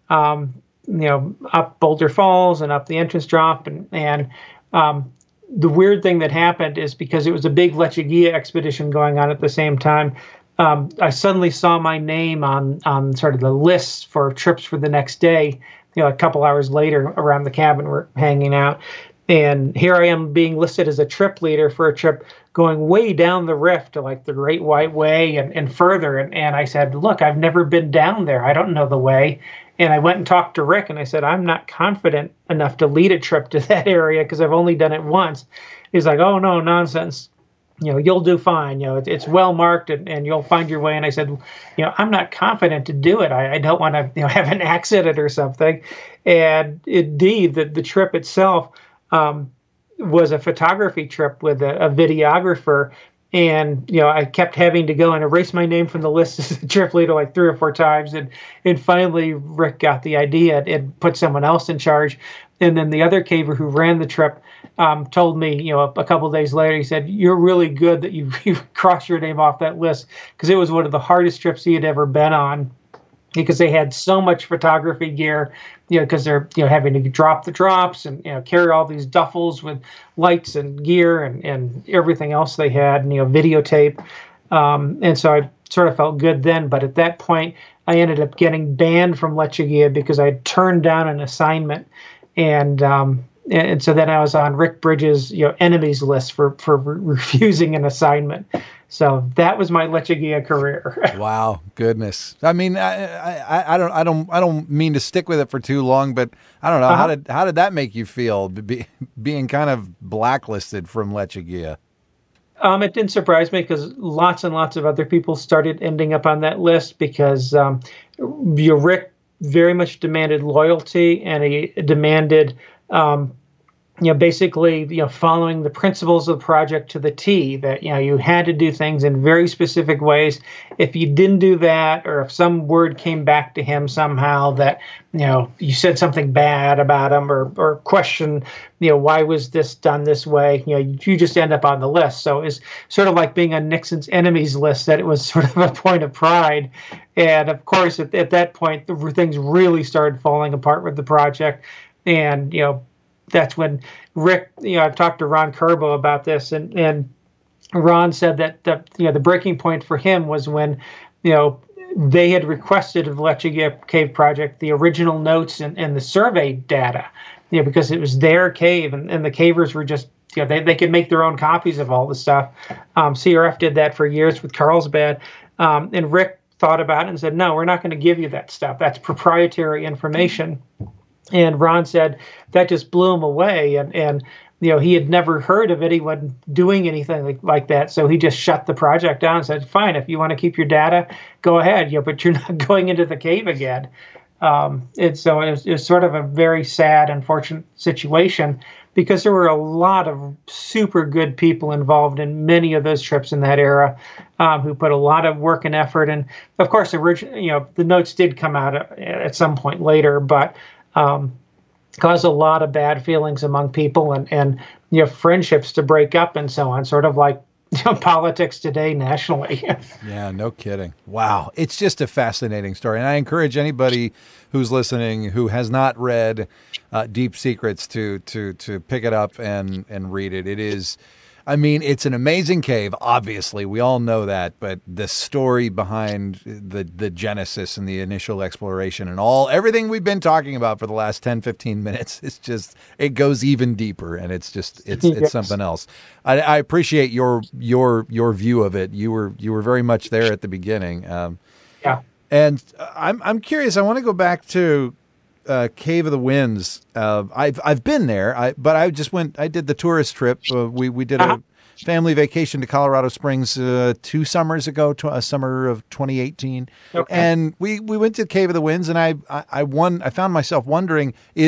up Boulder Falls and up the entrance drop. And the weird thing that happened is, because it was a big Lechuguilla expedition going on at the same time, I suddenly saw my name on sort of the list for trips for the next day, a couple hours later around the cabin we're hanging out. And here I am being listed as a trip leader for a trip going way down the rift to the Great White Way and further. And I said, look, I've never been down there. I don't know the way. And I went and talked to Rick, and I said, I'm not confident enough to lead a trip to that area because I've only done it once. He's like, oh, no, nonsense. You'll do fine. It's well marked, and you'll find your way. And I said, I'm not confident to do it. I don't want to, have an accident or something. And indeed, the trip itself was a photography trip with a videographer. And, I kept having to go and erase my name from the list as a trip leader 3 or 4 times. And finally, Rick got the idea and put someone else in charge. And then the other caver who ran the trip told me, a couple of days later, he said, you're really good that you crossed your name off that list, because it was one of the hardest trips he had ever been on, because they had so much photography gear, because they're, having to drop the drops and, carry all these duffels with lights and gear and everything else they had, and, videotape. And so I sort of felt good then. But at that point, I ended up getting banned from Lechuguilla because I turned down an assignment. And so then I was on Rick Bridges' enemies list for refusing an assignment. So that was my Lechuguilla career. Wow, goodness! I mean, I don't mean to stick with it for too long, but I don't know how did that make you feel, being kind of blacklisted from Lechuguilla? It didn't surprise me, because lots and lots of other people started ending up on that list, because Rick very much demanded loyalty, and he demanded, basically, following the principles of the project to the T, that, you had to do things in very specific ways. If you didn't do that, or if some word came back to him somehow that, you said something bad about him, or question, why was this done this way, you just end up on the list. So it's sort of like being on Nixon's enemies list, that it was sort of a point of pride. And of course, at that point, things really started falling apart with the project. And, that's when Rick, I've talked to Ron Curbo about this, and Ron said that the breaking point for him was when, they had requested of the Lechuga Cave project the original notes and the survey data, because it was their cave, and the cavers were just, they could make their own copies of all the stuff. CRF did that for years with Carlsbad, and Rick thought about it and said, no, we're not going to give you that stuff. That's proprietary information. And Ron said that just blew him away, and he had never heard of anyone doing anything like that. So he just shut the project down and said, fine, if you want to keep your data, go ahead, but you're not going into the cave again. And so it was sort of a very sad, unfortunate situation, because there were a lot of super good people involved in many of those trips in that era, who put a lot of work and effort. And of course, the notes did come out at some point later, but caused a lot of bad feelings among people, and friendships to break up and so on, sort of like politics today nationally. Yeah, no kidding. Wow. It's just a fascinating story. And I encourage anybody who's listening who has not read Deep Secrets to pick it up and read it. It is, it's an amazing cave. Obviously, we all know that, but the story behind the genesis and the initial exploration and everything we've been talking about for the last 10, 15 minutes, it goes even deeper, and it's Yes. something else. I appreciate your view of it. You were very much there at the beginning. Yeah. And I'm curious. I want to go back to Cave of the Winds. I've been there, but I just went. I did the tourist trip. We did a family vacation to Colorado Springs 2 summers ago, a summer of 2018, Okay. and we went to Cave of the Winds, and I found myself wondering,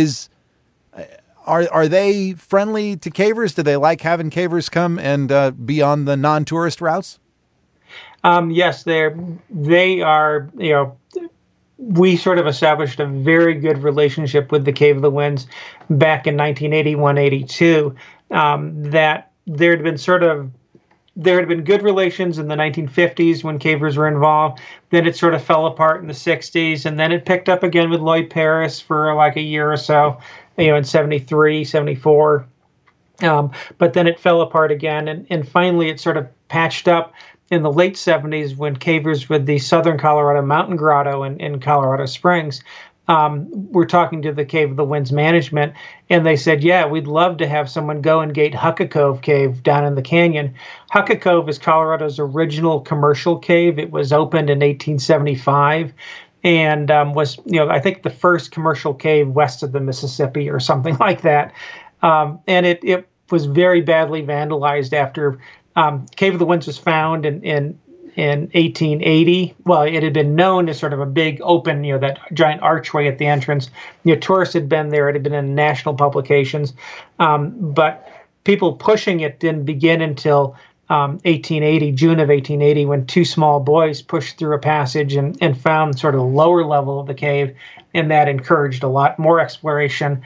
are they friendly to cavers? Do they like having cavers come and be on the non-tourist routes? Yes, they are. We sort of established a very good relationship with the Cave of the Winds back in 1981, 82. That there had been good relations in the 1950s when cavers were involved. Then it sort of fell apart in the 60s, and then it picked up again with Lloyd Paris for like a year or so, in 73, 74. But then it fell apart again, and finally it sort of patched up in the late 70s when cavers with the Southern Colorado Mountain Grotto in Colorado Springs were talking to the Cave of the Winds management, and they said, yeah, we'd love to have someone go and gate Hucka Cove Cave down in the canyon. Hucka Cove is Colorado's original commercial cave. It was opened in 1875 and was, I think the first commercial cave west of the Mississippi or something like that. And it was very badly vandalized after Cave of the Winds was found in 1880. Well, it had been known as sort of a big open, that giant archway at the entrance. Tourists had been there. It had been in national publications. But people pushing it didn't begin until 1880, June of 1880, when 2 small boys pushed through a passage and found sort of the lower level of the cave, and that encouraged a lot more exploration.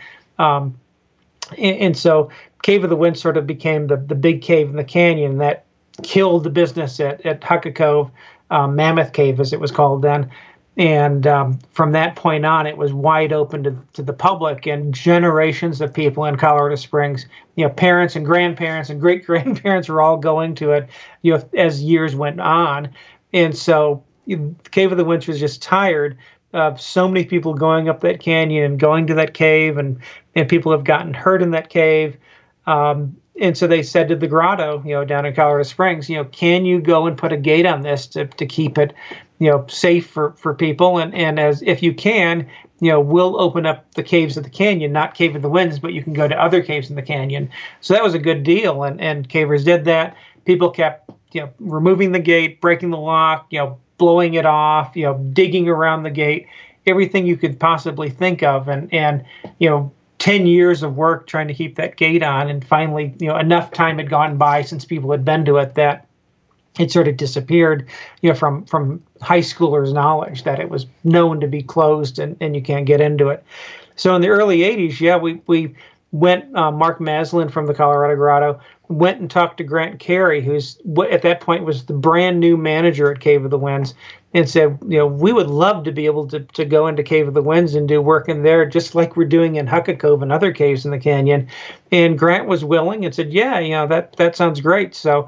And so Cave of the Winds sort of became the big cave in the canyon that killed the business at Hucka Cove, Mammoth Cave as it was called then. And from that point on, it was wide open to the public, and generations of people in Colorado Springs, parents and grandparents and great-grandparents were all going to it, as years went on. And so Cave of the Winds was just tired of so many people going up that canyon and going to that cave, and people have gotten hurt in that cave. And so they said to the grotto, down in Colorado Springs, can you go and put a gate on this to keep it, safe for people? And as if you can, we'll open up the caves of the canyon, not Cave of the Winds, but you can go to other caves in the canyon. So that was a good deal. And cavers did that. People kept, removing the gate, breaking the lock, blowing it off, digging around the gate, everything you could possibly think of. And 10 years of work trying to keep that gate on. And finally, enough time had gone by since people had been to it that it sort of disappeared, from high schoolers' knowledge that it was known to be closed and you can't get into it. So in the early 80s, we went, Mark Maslin from the Colorado Grotto went and talked to Grant Carey, who's at that point was the brand new manager at Cave of the Winds, and said, we would love to be able to go into Cave of the Winds and do work in there, just like we're doing in Hucka Cove and other caves in the canyon. And Grant was willing and said, yeah, that sounds great. So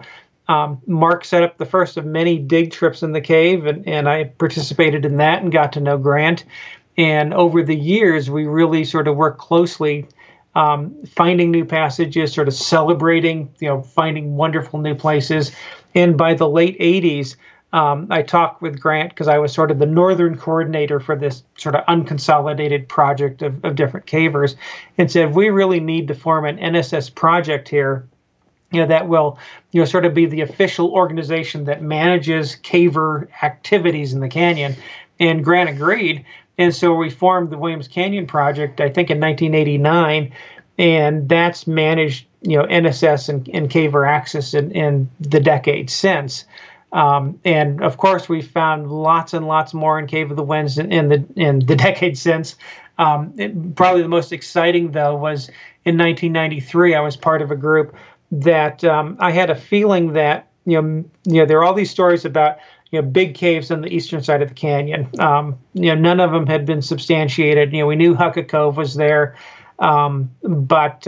Mark set up the first of many dig trips in the cave, and I participated in that and got to know Grant. And over the years, we really sort of worked closely, finding new passages, sort of celebrating, finding wonderful new places. And by the late 80s, I talked with Grant because I was sort of the northern coordinator for this sort of unconsolidated project of different cavers, and said, we really need to form an NSS project here, that will, sort of be the official organization that manages caver activities in the canyon. And Grant agreed. And so we formed the Williams Canyon Project, I think in 1989, and that's managed, NSS and caver access in the decades since. And of course, we found lots and lots more in Cave of the Winds in the decades since. Probably the most exciting, though, was in 1993. I was part of a group that I had a feeling that there are all these stories about big caves on the eastern side of the canyon. None of them had been substantiated. We knew Hukka Cove was there, but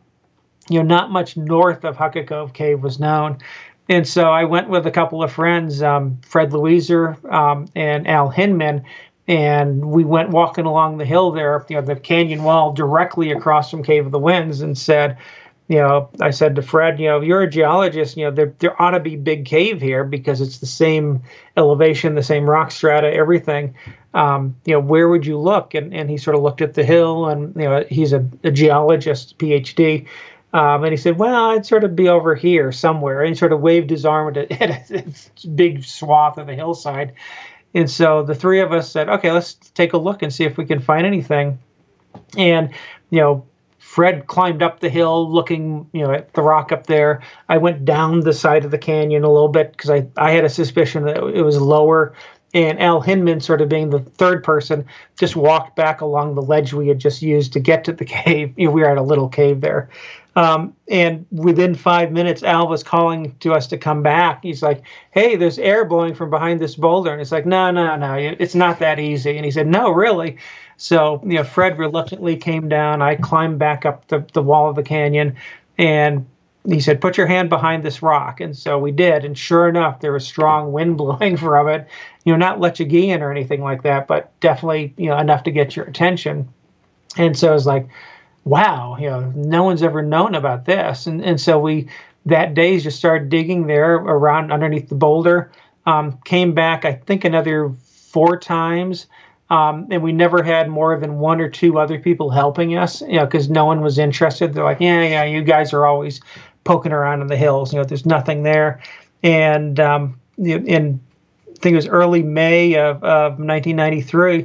not much north of Hukka Cove Cave was known. And so I went with a couple of friends, Fred Louiser and Al Hinman, and we went walking along the hill there, the canyon wall directly across from Cave of the Winds, and said, I said to Fred, you're a geologist, there ought to be big cave here because it's the same elevation, the same rock strata, everything. Where would you look? And he sort of looked at the hill, and, he's a geologist, PhD. And he said, well, I'd sort of be over here somewhere. And he sort of waved his arm at a big swath of the hillside. And so the three of us said, okay, let's take a look and see if we can find anything. And, Fred climbed up the hill looking, at the rock up there. I went down the side of the canyon a little bit because I had a suspicion that it was lower. And Al Hinman, sort of being the third person, just walked back along the ledge we had just used to get to the cave. We were at a little cave there. And within 5 minutes, Al was calling to us to come back. He's like, hey, there's air blowing from behind this boulder. And it's like, no, it's not that easy. And he said, no, really? So, Fred reluctantly came down. I climbed back up the wall of the canyon, and he said, put your hand behind this rock. And so we did. And sure enough, there was strong wind blowing from it, not Lechugian or anything like that, but definitely, enough to get your attention. And so it was like, wow, no one's ever known about this. And so we, that day, just started digging there around underneath the boulder, came back, I think, another 4 times. And we never had more than 1 or 2 other people helping us, because no one was interested. They're like, yeah, you guys are always poking around in the hills. There's nothing there. And in, I think it was early May of 1993,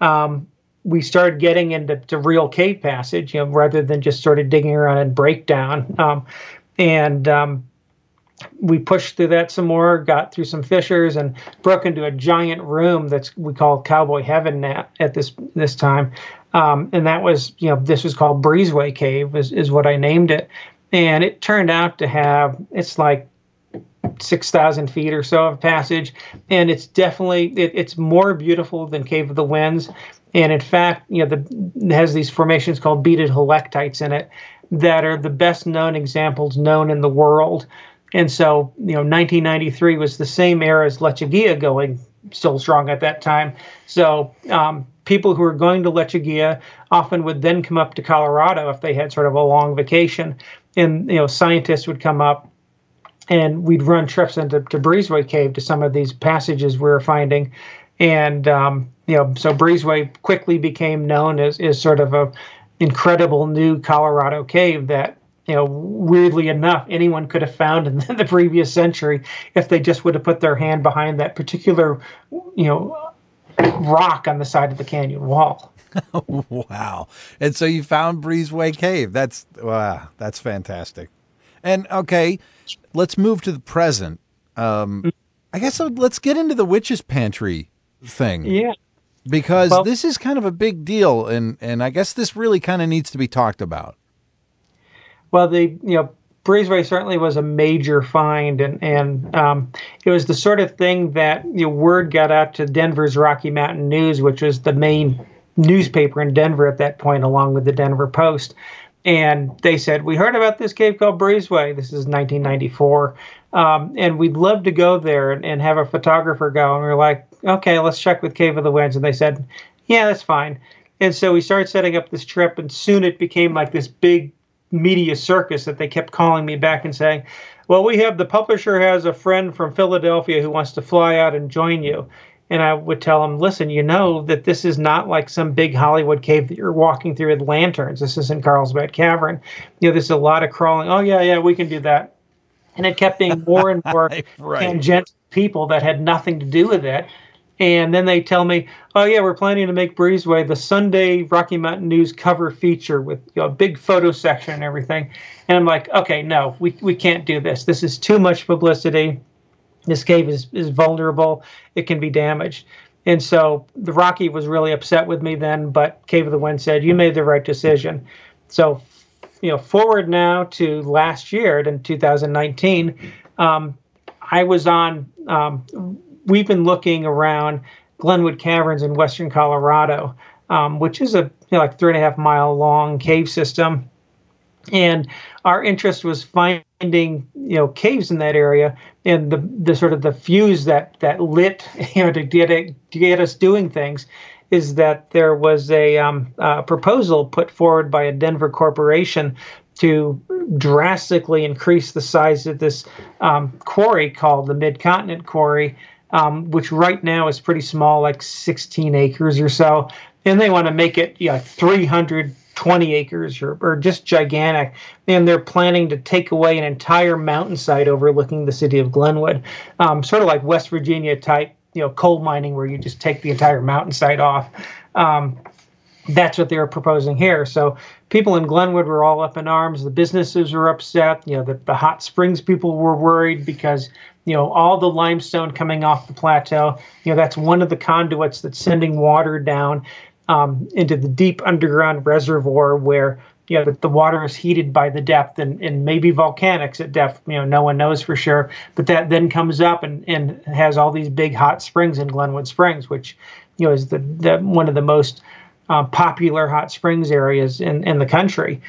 we started getting into real cave passage, rather than just sort of digging around in breakdown. We pushed through that some more, got through some fissures, and broke into a giant room we call Cowboy Heaven at this time. And that was, this was called Breezeway Cave, is what I named it. And it turned out to have, it's like 6,000 feet or so of passage. And it's definitely, it's more beautiful than Cave of the Winds. And in fact, it has these formations called beaded halectites in it that are the best known examples known in the world. And so, 1993 was the same era as Lechuguilla going still strong at that time. So people who were going to Lechuguilla often would then come up to Colorado if they had sort of a long vacation. And, scientists would come up, and we'd run trips into Breezeway Cave to some of these passages we were finding. And, so Breezeway quickly became known as sort of a incredible new Colorado cave that, weirdly enough, anyone could have found in the previous century if they just would have put their hand behind that particular, rock on the side of the canyon wall. Wow. And so you found Breezeway Cave. That's fantastic. And okay, let's move to the present. I guess let's get into the witch's pantry thing. Yeah. Because this is kind of a big deal, and I guess this really kind of needs to be talked about. Well, Breezeway certainly was a major find, and it was the sort of thing that word got out to Denver's Rocky Mountain News, which was the main newspaper in Denver at that point, along with the Denver Post. And they said, we heard about this cave called Breezeway. This is 1994. And we'd love to go there and have a photographer go. And we were like, okay, let's check with Cave of the Winds. And they said, yeah, that's fine. And so we started setting up this trip, and soon it became like this big media circus that they kept calling me back and saying, well, the publisher has a friend from Philadelphia who wants to fly out and join you. And I would tell them, listen, you know that this is not like some big Hollywood cave that you're walking through with lanterns. This isn't Carlsbad Cavern. There's a lot of crawling. Oh, yeah, we can do that. And it kept being more and more right. tangential people that had nothing to do with it. And then they tell me, oh, yeah, we're planning to make Breezeway the Sunday Rocky Mountain News cover feature with a big photo section and everything. And I'm like, okay, no, we can't do this. This is too much publicity. This cave is vulnerable. It can be damaged. And so the Rocky was really upset with me then, but Cave of the Wind said, you made the right decision. So, forward now to last year, in 2019, I was on, we've been looking around Glenwood Caverns in western Colorado, which is a like 3.5 mile long cave system. And our interest was finding, caves in that area, and the sort of the fuse that lit, to get us doing things, is that there was a proposal put forward by a Denver corporation to drastically increase the size of this quarry called the Mid-Continent Quarry, which right now is pretty small, like 16 acres or so, and they want to make it 320 acres or just gigantic. And they're planning to take away an entire mountainside overlooking the city of Glenwood, sort of like West Virginia type, coal mining where you just take the entire mountainside off. That's what they were proposing here. So people in Glenwood were all up in arms. The businesses were upset. The hot springs people were worried because, all the limestone coming off the plateau, that's one of the conduits that's sending water down into the deep underground reservoir where, the water is heated by the depth and maybe volcanics at depth. No one knows for sure. But that then comes up and has all these big hot springs in Glenwood Springs, which, is the one of the most popular hot springs areas in the country.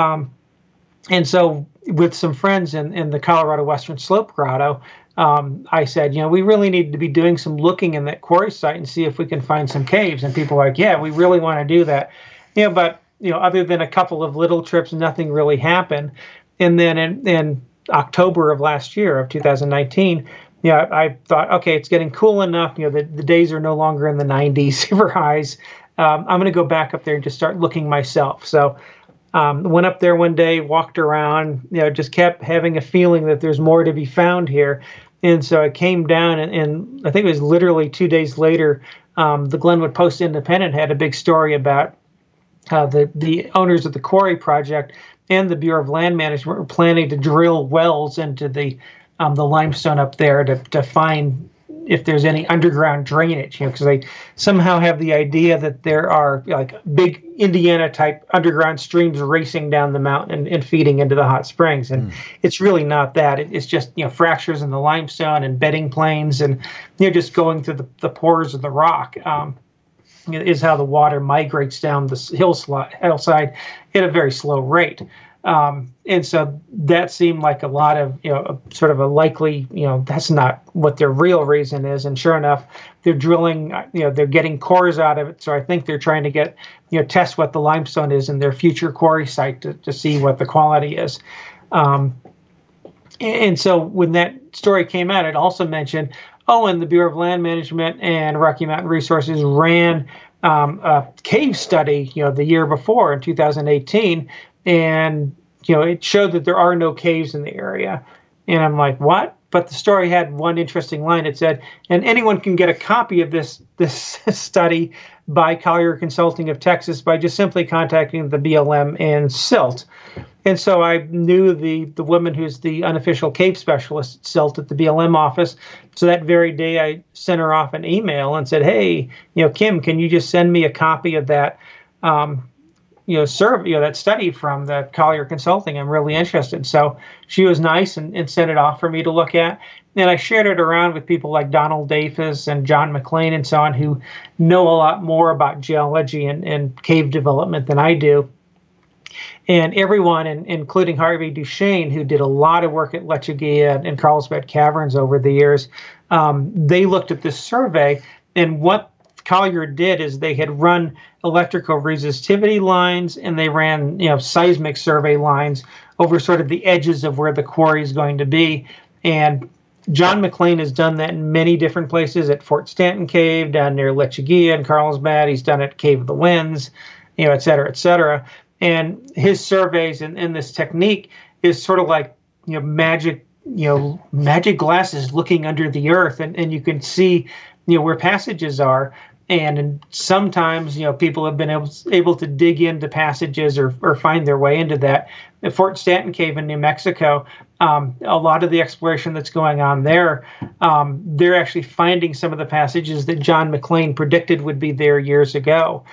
And so with some friends in the Colorado Western Slope Grotto, I said, we really need to be doing some looking in that quarry site and see if we can find some caves. And people are like, yeah, we really want to do that. But, other than a couple of little trips, nothing really happened. And then in October of last year, of 2019, I thought, okay, it's getting cool enough. The days are no longer in the 90s super highs. I'm going to go back up there and just start looking myself. So went up there one day, walked around, just kept having a feeling that there's more to be found here. And so I came down, and I think it was literally 2 days later, the Glenwood Post-Independent had a big story about the owners of the quarry project and the Bureau of Land Management were planning to drill wells into the limestone up there to find if there's any underground drainage, because they somehow have the idea that there are like big Indiana type underground streams racing down the mountain and feeding into the hot springs. And it's really not that. It's just, fractures in the limestone and bedding planes and, just going through the pores of the rock. Is how the water migrates down the hillside at a very slow rate. And so that seemed like a lot of, sort of a likely, that's not what their real reason is. And sure enough, they're drilling, they're getting cores out of it. So I think they're trying to get, test what the limestone is in their future quarry site to see what the quality is. And so when that story came out, it also mentioned, and the Bureau of Land Management and Rocky Mountain Resources ran a cave study, the year before in 2018. And, it showed that there are no caves in the area. And I'm like, what? But the story had one interesting line. It said, and anyone can get a copy of this study by Collier Consulting of Texas by just simply contacting the BLM and SILT. And so I knew the woman who's the unofficial cave specialist at SILT at the BLM office. So that very day I sent her off an email and said, hey, Kim, can you just send me a copy of that that study from the Collier Consulting? I'm really interested. So she was nice and sent it off for me to look at. And I shared it around with people like Donald Dafus and John McLean and so on, who know a lot more about geology and cave development than I do. And everyone, including Harvey Duchesne, who did a lot of work at Lechuguilla and Carlsbad Caverns over the years, they looked at this survey. And what Collier did is they had run electrical resistivity lines and they ran, seismic survey lines over sort of the edges of where the quarry is going to be. And John McLean has done that in many different places, at Fort Stanton Cave, down near Lechuguilla and Carlsbad. He's done it at Cave of the Winds, et cetera, et cetera. And his surveys and this technique is sort of like, magic glasses looking under the earth, and you can see, where passages are. And sometimes, people have been able to dig into passages or find their way into that. At Fort Stanton Cave in New Mexico, a lot of the exploration that's going on there, they're actually finding some of the passages that John McLean predicted would be there years ago.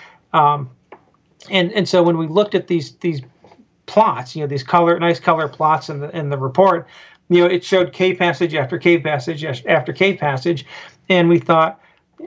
And so when we looked at these plots, these nice color plots in the report, it showed cave passage after cave passage after cave passage, and we thought,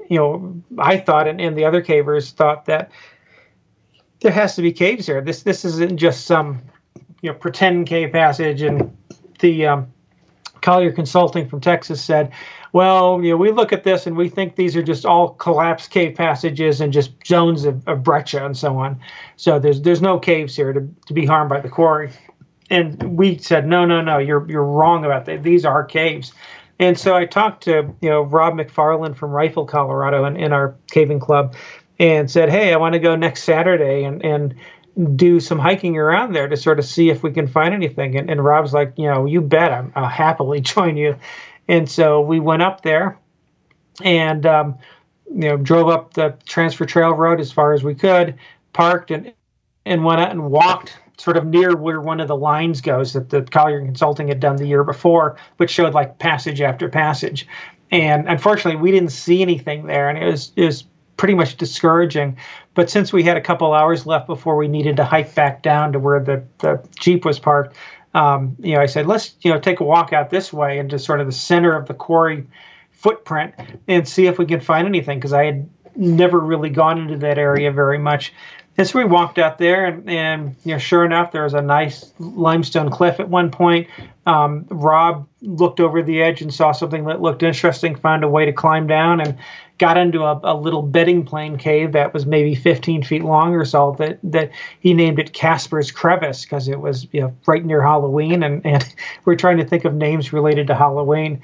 I thought, and the other cavers thought, that there has to be caves here. This isn't just some pretend cave passage. And the Collier Consulting from Texas said, well, we look at this and we think these are just all collapsed cave passages and just zones of breccia and so on. So there's no caves here to be harmed by the quarry. And we said, no, you're wrong about that. These are caves. And so I talked to Rob McFarland from Rifle, Colorado, in our caving club, and said, hey, I want to go next Saturday and do some hiking around there to sort of see if we can find anything. And Rob's like, you bet, I'll happily join you. And so we went up there and, drove up the Transfer Trail Road as far as we could, parked and went out and walked sort of near where one of the lines goes that the Collier Consulting had done the year before, which showed like passage after passage. And unfortunately, we didn't see anything there. And it was pretty much discouraging. But since we had a couple hours left before we needed to hike back down to where the Jeep was parked, I said, let's, take a walk out this way into sort of the center of the quarry footprint and see if we can find anything, because I had never really gone into that area very much. And so we walked out there, and sure enough, there was a nice limestone cliff at one point. Rob looked over the edge and saw something that looked interesting, found a way to climb down, and got into a little bedding plane cave that was maybe 15 feet long or so, that he named it Casper's Crevice, because it was right near Halloween, and we're trying to think of names related to Halloween.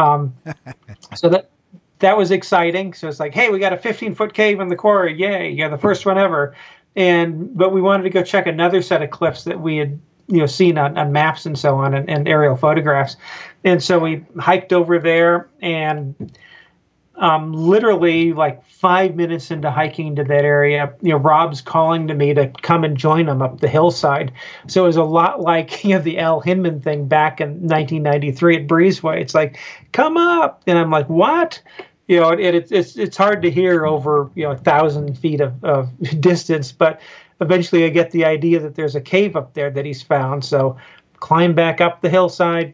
So that was exciting. So it's like, hey, we got a 15-foot cave in the quarry. Yay, the first one ever. But we wanted to go check another set of cliffs that we had seen on maps and so on, and aerial photographs. And so we hiked over there, and literally like 5 minutes into hiking to that area, Rob's calling to me to come and join him up the hillside. So it was a lot like the Al Hinman thing back in 1993 at Breezeway. It's like, come up, and I'm like, what? It's hard to hear over 1,000 feet of distance, but eventually I get the idea that there's a cave up there that he's found. So climb back up the hillside,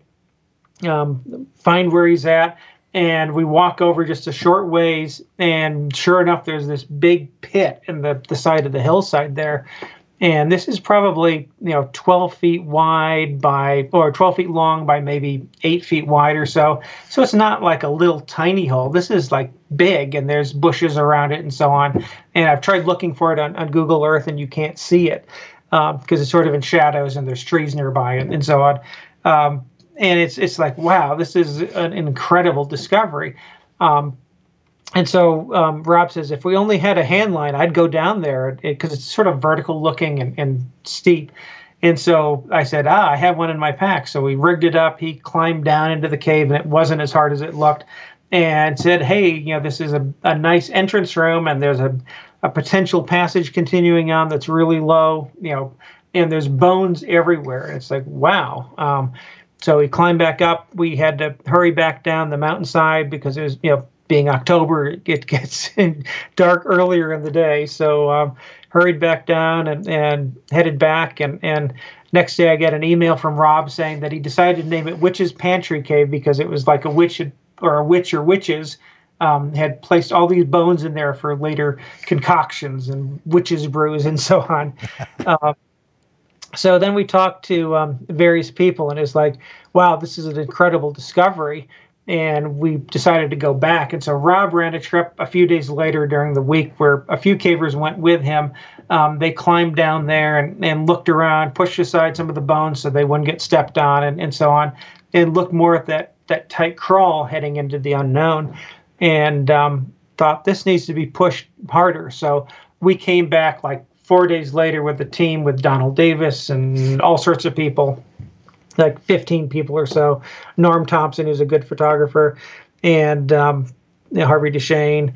find where he's at, and we walk over just a short ways, and sure enough, there's this big pit in the side of the hillside there. And this is probably 12 feet wide or 12 feet long by maybe 8 feet wide or so. So it's not like a little tiny hole. This is like big, and there's bushes around it and so on. And I've tried looking for it on Google Earth, and you can't see it because it's sort of in shadows and there's trees nearby and so on. And it's like, wow, this is an incredible discovery. And so Rob says, if we only had a hand line, I'd go down there, because it's sort of vertical looking and steep. And so I said, I have one in my pack. So we rigged it up. He climbed down into the cave, and it wasn't as hard as it looked, and said, hey, this is a nice entrance room, and there's a potential passage continuing on that's really low, and there's bones everywhere. And it's like, wow. So we climbed back up. We had to hurry back down the mountainside because it was, being October, it gets dark earlier in the day. So hurried back down and headed back. And next day I get an email from Rob saying that he decided to name it Witch's Pantry Cave because it was like a witch or witches had placed all these bones in there for later concoctions and witches brews and so on. So then we talked to various people, and it's like, wow, this is an incredible discovery. And we decided to go back. And so Rob ran a trip a few days later during the week where a few cavers went with him. They climbed down there and looked around, pushed aside some of the bones so they wouldn't get stepped on and so on, and looked more at that tight crawl heading into the unknown, and thought this needs to be pushed harder. So we came back like 4 days later with the team with Donald Davis and all sorts of people, like 15 people or so. Norm Thompson, who's a good photographer, and Harvey Deshane,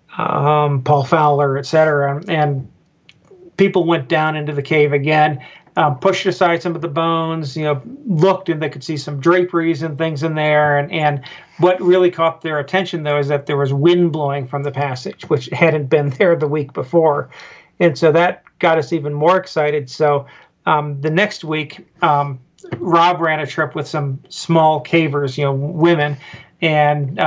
Paul Fowler, etc. And people went down into the cave again, pushed aside some of the bones, looked, and they could see some draperies and things in there. And what really caught their attention, though, is that there was wind blowing from the passage, which hadn't been there the week before. And so that got us even more excited. So the next week, Rob ran a trip with some small cavers, women, and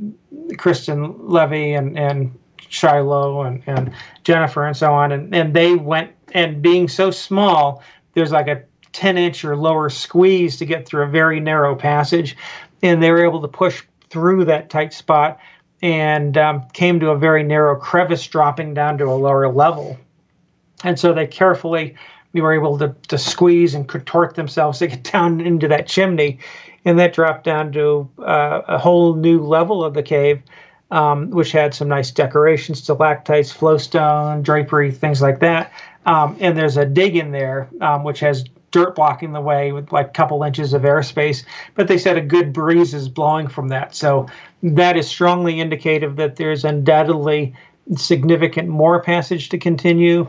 Kristen Levy and Shiloh and Jennifer and so on. And they went, and being so small, there's like a 10-inch or lower squeeze to get through a very narrow passage. And they were able to push through that tight spot and came to a very narrow crevice dropping down to a lower level. And so they carefully were able to squeeze and contort themselves to get down into that chimney. And that dropped down to a whole new level of the cave, which had some nice decorations, stalactites, flowstone, drapery, things like that. And there's a dig in there, which has dirt blocking the way with like a couple inches of airspace. But they said a good breeze is blowing from that. So that is strongly indicative that there's undoubtedly significant more passage to continue.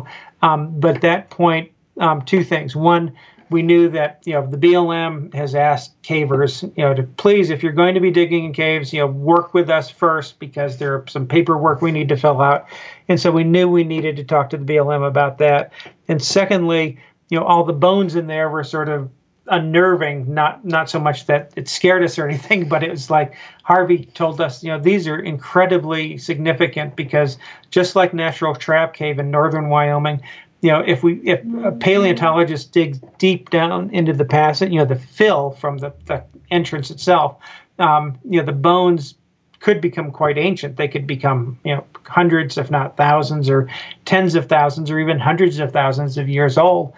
But at that point, two things. One, we knew that the BLM has asked cavers to please, if you're going to be digging in caves, work with us first, because there are some paperwork we need to fill out. And so we knew we needed to talk to the BLM about that. And secondly, all the bones in there were sort of unnerving, not so much that it scared us or anything, but it was like Harvey told us, these are incredibly significant, because just like Natural Trap Cave in northern Wyoming, if a paleontologist digs deep down into the passage, the fill from the entrance itself, the bones could become quite ancient. They could become, hundreds, if not thousands, or tens of thousands, or even hundreds of thousands of years old.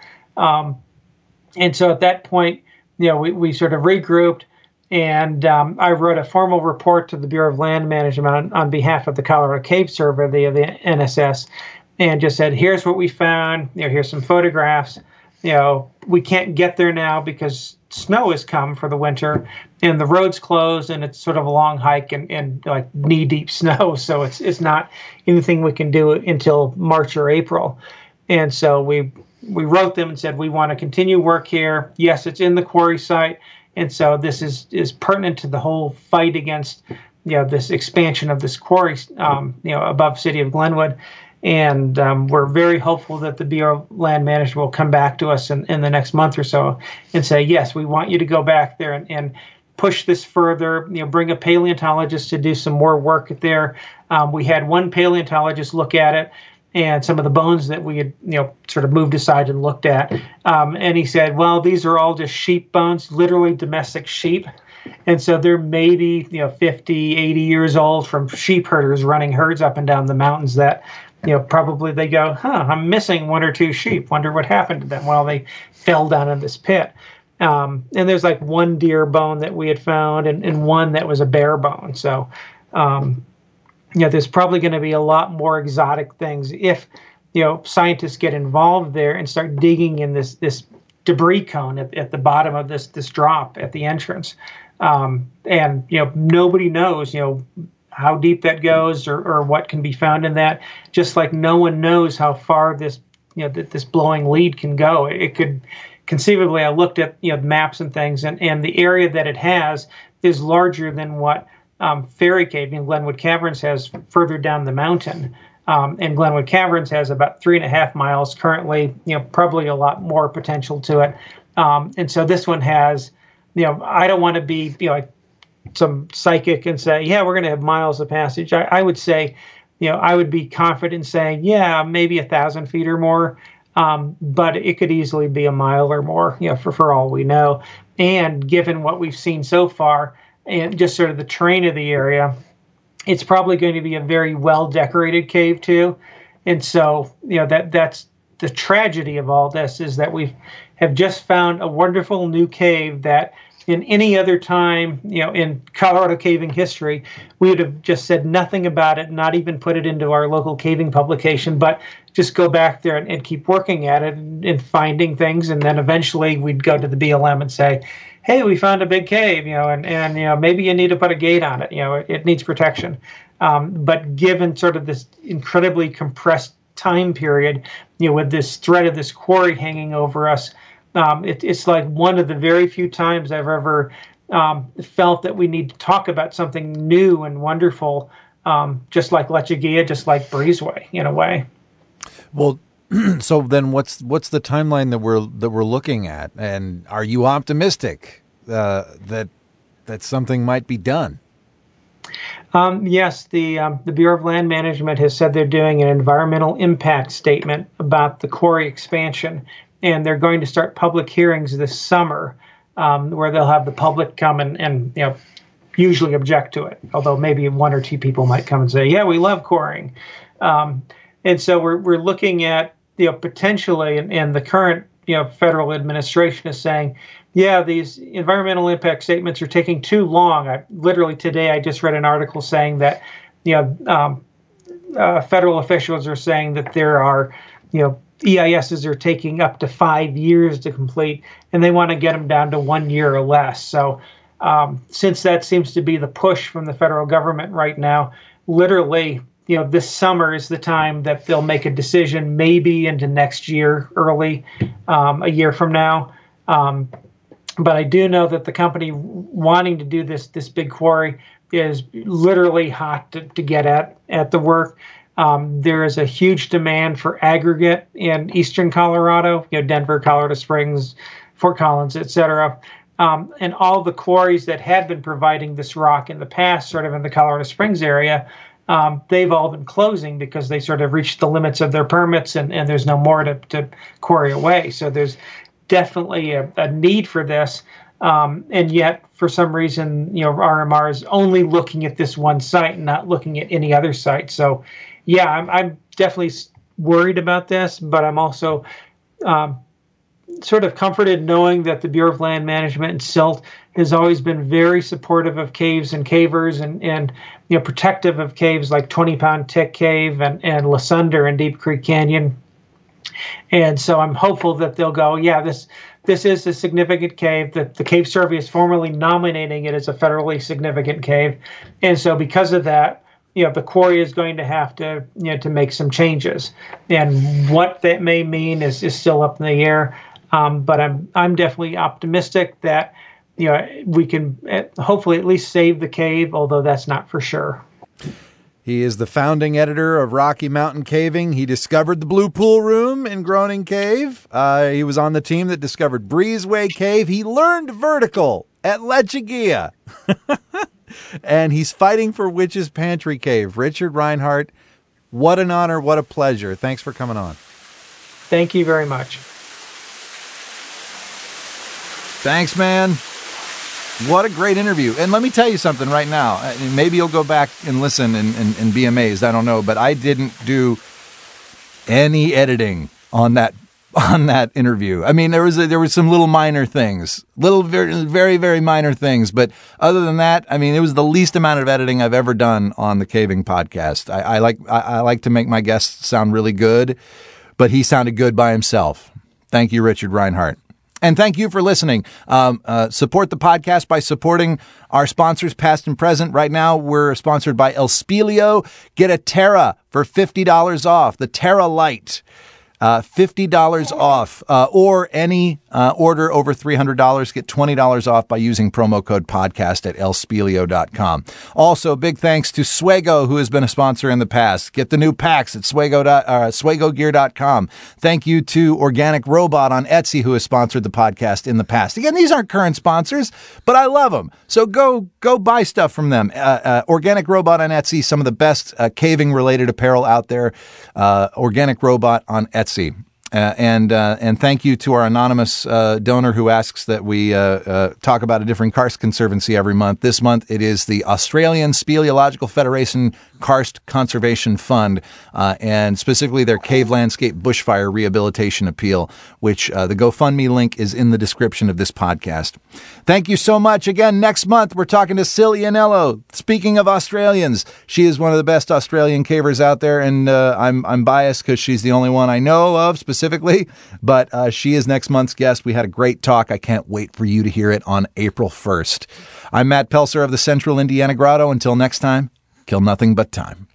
And so at that point, we sort of regrouped, and I wrote a formal report to the Bureau of Land Management on behalf of the Colorado Cave Survey, the NSS, and just said, here's what we found. Here's some photographs. We can't get there now because snow has come for the winter, and the road's closed, and it's sort of a long hike and like knee-deep snow. So it's not anything we can do until March or April. And so we wrote them and said, we want to continue work here. Yes, it's in the quarry site. And so this is pertinent to the whole fight against, this expansion of this quarry, above city of Glenwood. And we're very hopeful that the Bureau of Land Management will come back to us in the next month or so and say, yes, we want you to go back there and push this further, bring a paleontologist to do some more work there. We had one paleontologist look at it, and some of the bones that we had, sort of moved aside and looked at. And he said, well, these are all just sheep bones, literally domestic sheep. And so they're maybe, 50, 80 years old from sheep herders running herds up and down the mountains that, probably they go, I'm missing one or two sheep. Wonder what happened to them. Well, they fell down in this pit. And there's like one deer bone that we had found and one that was a bear bone. So, there's probably going to be a lot more exotic things if, scientists get involved there and start digging in this debris cone at the bottom of this drop at the entrance. And nobody knows, how deep that goes or what can be found in that, just like no one knows how far this, this blowing lead can go. It could conceivably, I looked at, maps and things, and the area that it has is larger than what Fairy Cave in Glenwood Caverns has further down the mountain. And Glenwood Caverns has about 3.5 miles currently, probably a lot more potential to it. And so this one has, I don't want to be, like some psychic and say, yeah, we're going to have miles of passage. I would say, I would be confident saying, yeah, maybe 1,000 feet or more. but it could easily be a mile or more, for all we know. And given what we've seen so far, and just sort of the terrain of the area, it's probably going to be a very well-decorated cave too. And so, that's the tragedy of all this, is that we have just found a wonderful new cave that in any other time, in Colorado caving history, we would have just said nothing about it, not even put it into our local caving publication, but just go back there and keep working at it and finding things. And then eventually we'd go to the BLM and say, hey, we found a big cave, and maybe you need to put a gate on it. It needs protection. But given sort of this incredibly compressed time period, with this threat of this quarry hanging over us, it's like one of the very few times I've ever felt that we need to talk about something new and wonderful, just like Lechuguilla, just like Breezeway, in a way. Well, so then what's the timeline that we're looking at, and are you optimistic that something might be done? Yes, the Bureau of Land Management has said they're doing an environmental impact statement about the quarry expansion, and they're going to start public hearings this summer, where they'll have the public come and usually object to it, although maybe one or two people might come and say, yeah, we love quarrying. And so we're looking at, potentially, and the current, federal administration is saying, yeah, these environmental impact statements are taking too long. Literally today, I just read an article saying that, federal officials are saying that there are, EISs are taking up to 5 years to complete, and they want to get them down to 1 year or less. So since that seems to be the push from the federal government right now, literally, this summer is the time that they'll make a decision, maybe into next year, early, a year from now. But I do know that the company wanting to do this big quarry is literally hot to get at the work. There is a huge demand for aggregate in eastern Colorado, Denver, Colorado Springs, Fort Collins, etc. And all the quarries that had been providing this rock in the past, sort of in the Colorado Springs area, they've all been closing because they sort of reached the limits of their permits, and there's no more to quarry away. So there's definitely a need for this. And yet, for some reason, RMR is only looking at this one site and not looking at any other site. So, yeah, I'm definitely worried about this, but I'm also sort of comforted knowing that the Bureau of Land Management and SILT has always been very supportive of caves and cavers and protective of caves like 20 Pound Tick Cave and Lysander and Deep Creek Canyon. And so I'm hopeful that they'll go, yeah, this is a significant cave, that the Cave Survey is formally nominating it as a federally significant cave. And so because of that, the quarry is going to have to, to make some changes. And what that may mean is still up in the air. But I'm definitely optimistic that, we can hopefully at least save the cave, although that's not for sure. He is the founding editor of Rocky Mountain Caving. He discovered the Blue Pool Room in Groening Cave. He was on the team that discovered Breezeway Cave. He learned vertical at Lechuguilla. And he's fighting for Witch's Pantry Cave. Richard Reinhardt, what an honor, what a pleasure. Thanks for coming on. Thank you very much. Thanks, man. What a great interview. And let me tell you something right now. Maybe you'll go back and listen and be amazed. I don't know. But I didn't do any editing on that interview. I mean, there was some little minor things, very, very, very minor things. But other than that, I mean, it was the least amount of editing I've ever done on the Caving Podcast. I like to make my guests sound really good, but he sounded good by himself. Thank you, Richard Reinhardt. And thank you for listening. Support the podcast by supporting our sponsors, past and present. Right now, we're sponsored by El Spilio. Get a Terra for $50 off. The Terra Lite. $50 off, or any order over $300, get $20 off by using promo code podcast at elspilio.com. Also, big thanks to Swago, who has been a sponsor in the past. Get the new packs at swagogear.com. Thank you to Organic Robot on Etsy, who has sponsored the podcast in the past. Again, these aren't current sponsors, but I love them. So go buy stuff from them. Organic Robot on Etsy, some of the best caving-related apparel out there. Organic Robot on Etsy. And thank you to our anonymous donor who asks that we talk about a different karst conservancy every month. This month it is the Australian Speleological Federation Karst Conservation Fund, and specifically their Cave Landscape Bushfire Rehabilitation Appeal, which the GoFundMe link is in the description of this podcast. Thank you so much. Again, next month we're talking to Silly Anello. Speaking of Australians, she is one of the best Australian cavers out there, and I'm biased because she's the only one I know of specifically, but she is next month's guest. We had a great talk. I can't wait for you to hear it on April 1st. I'm Matt Pelser of the Central Indiana Grotto. Until next time, kill nothing but time.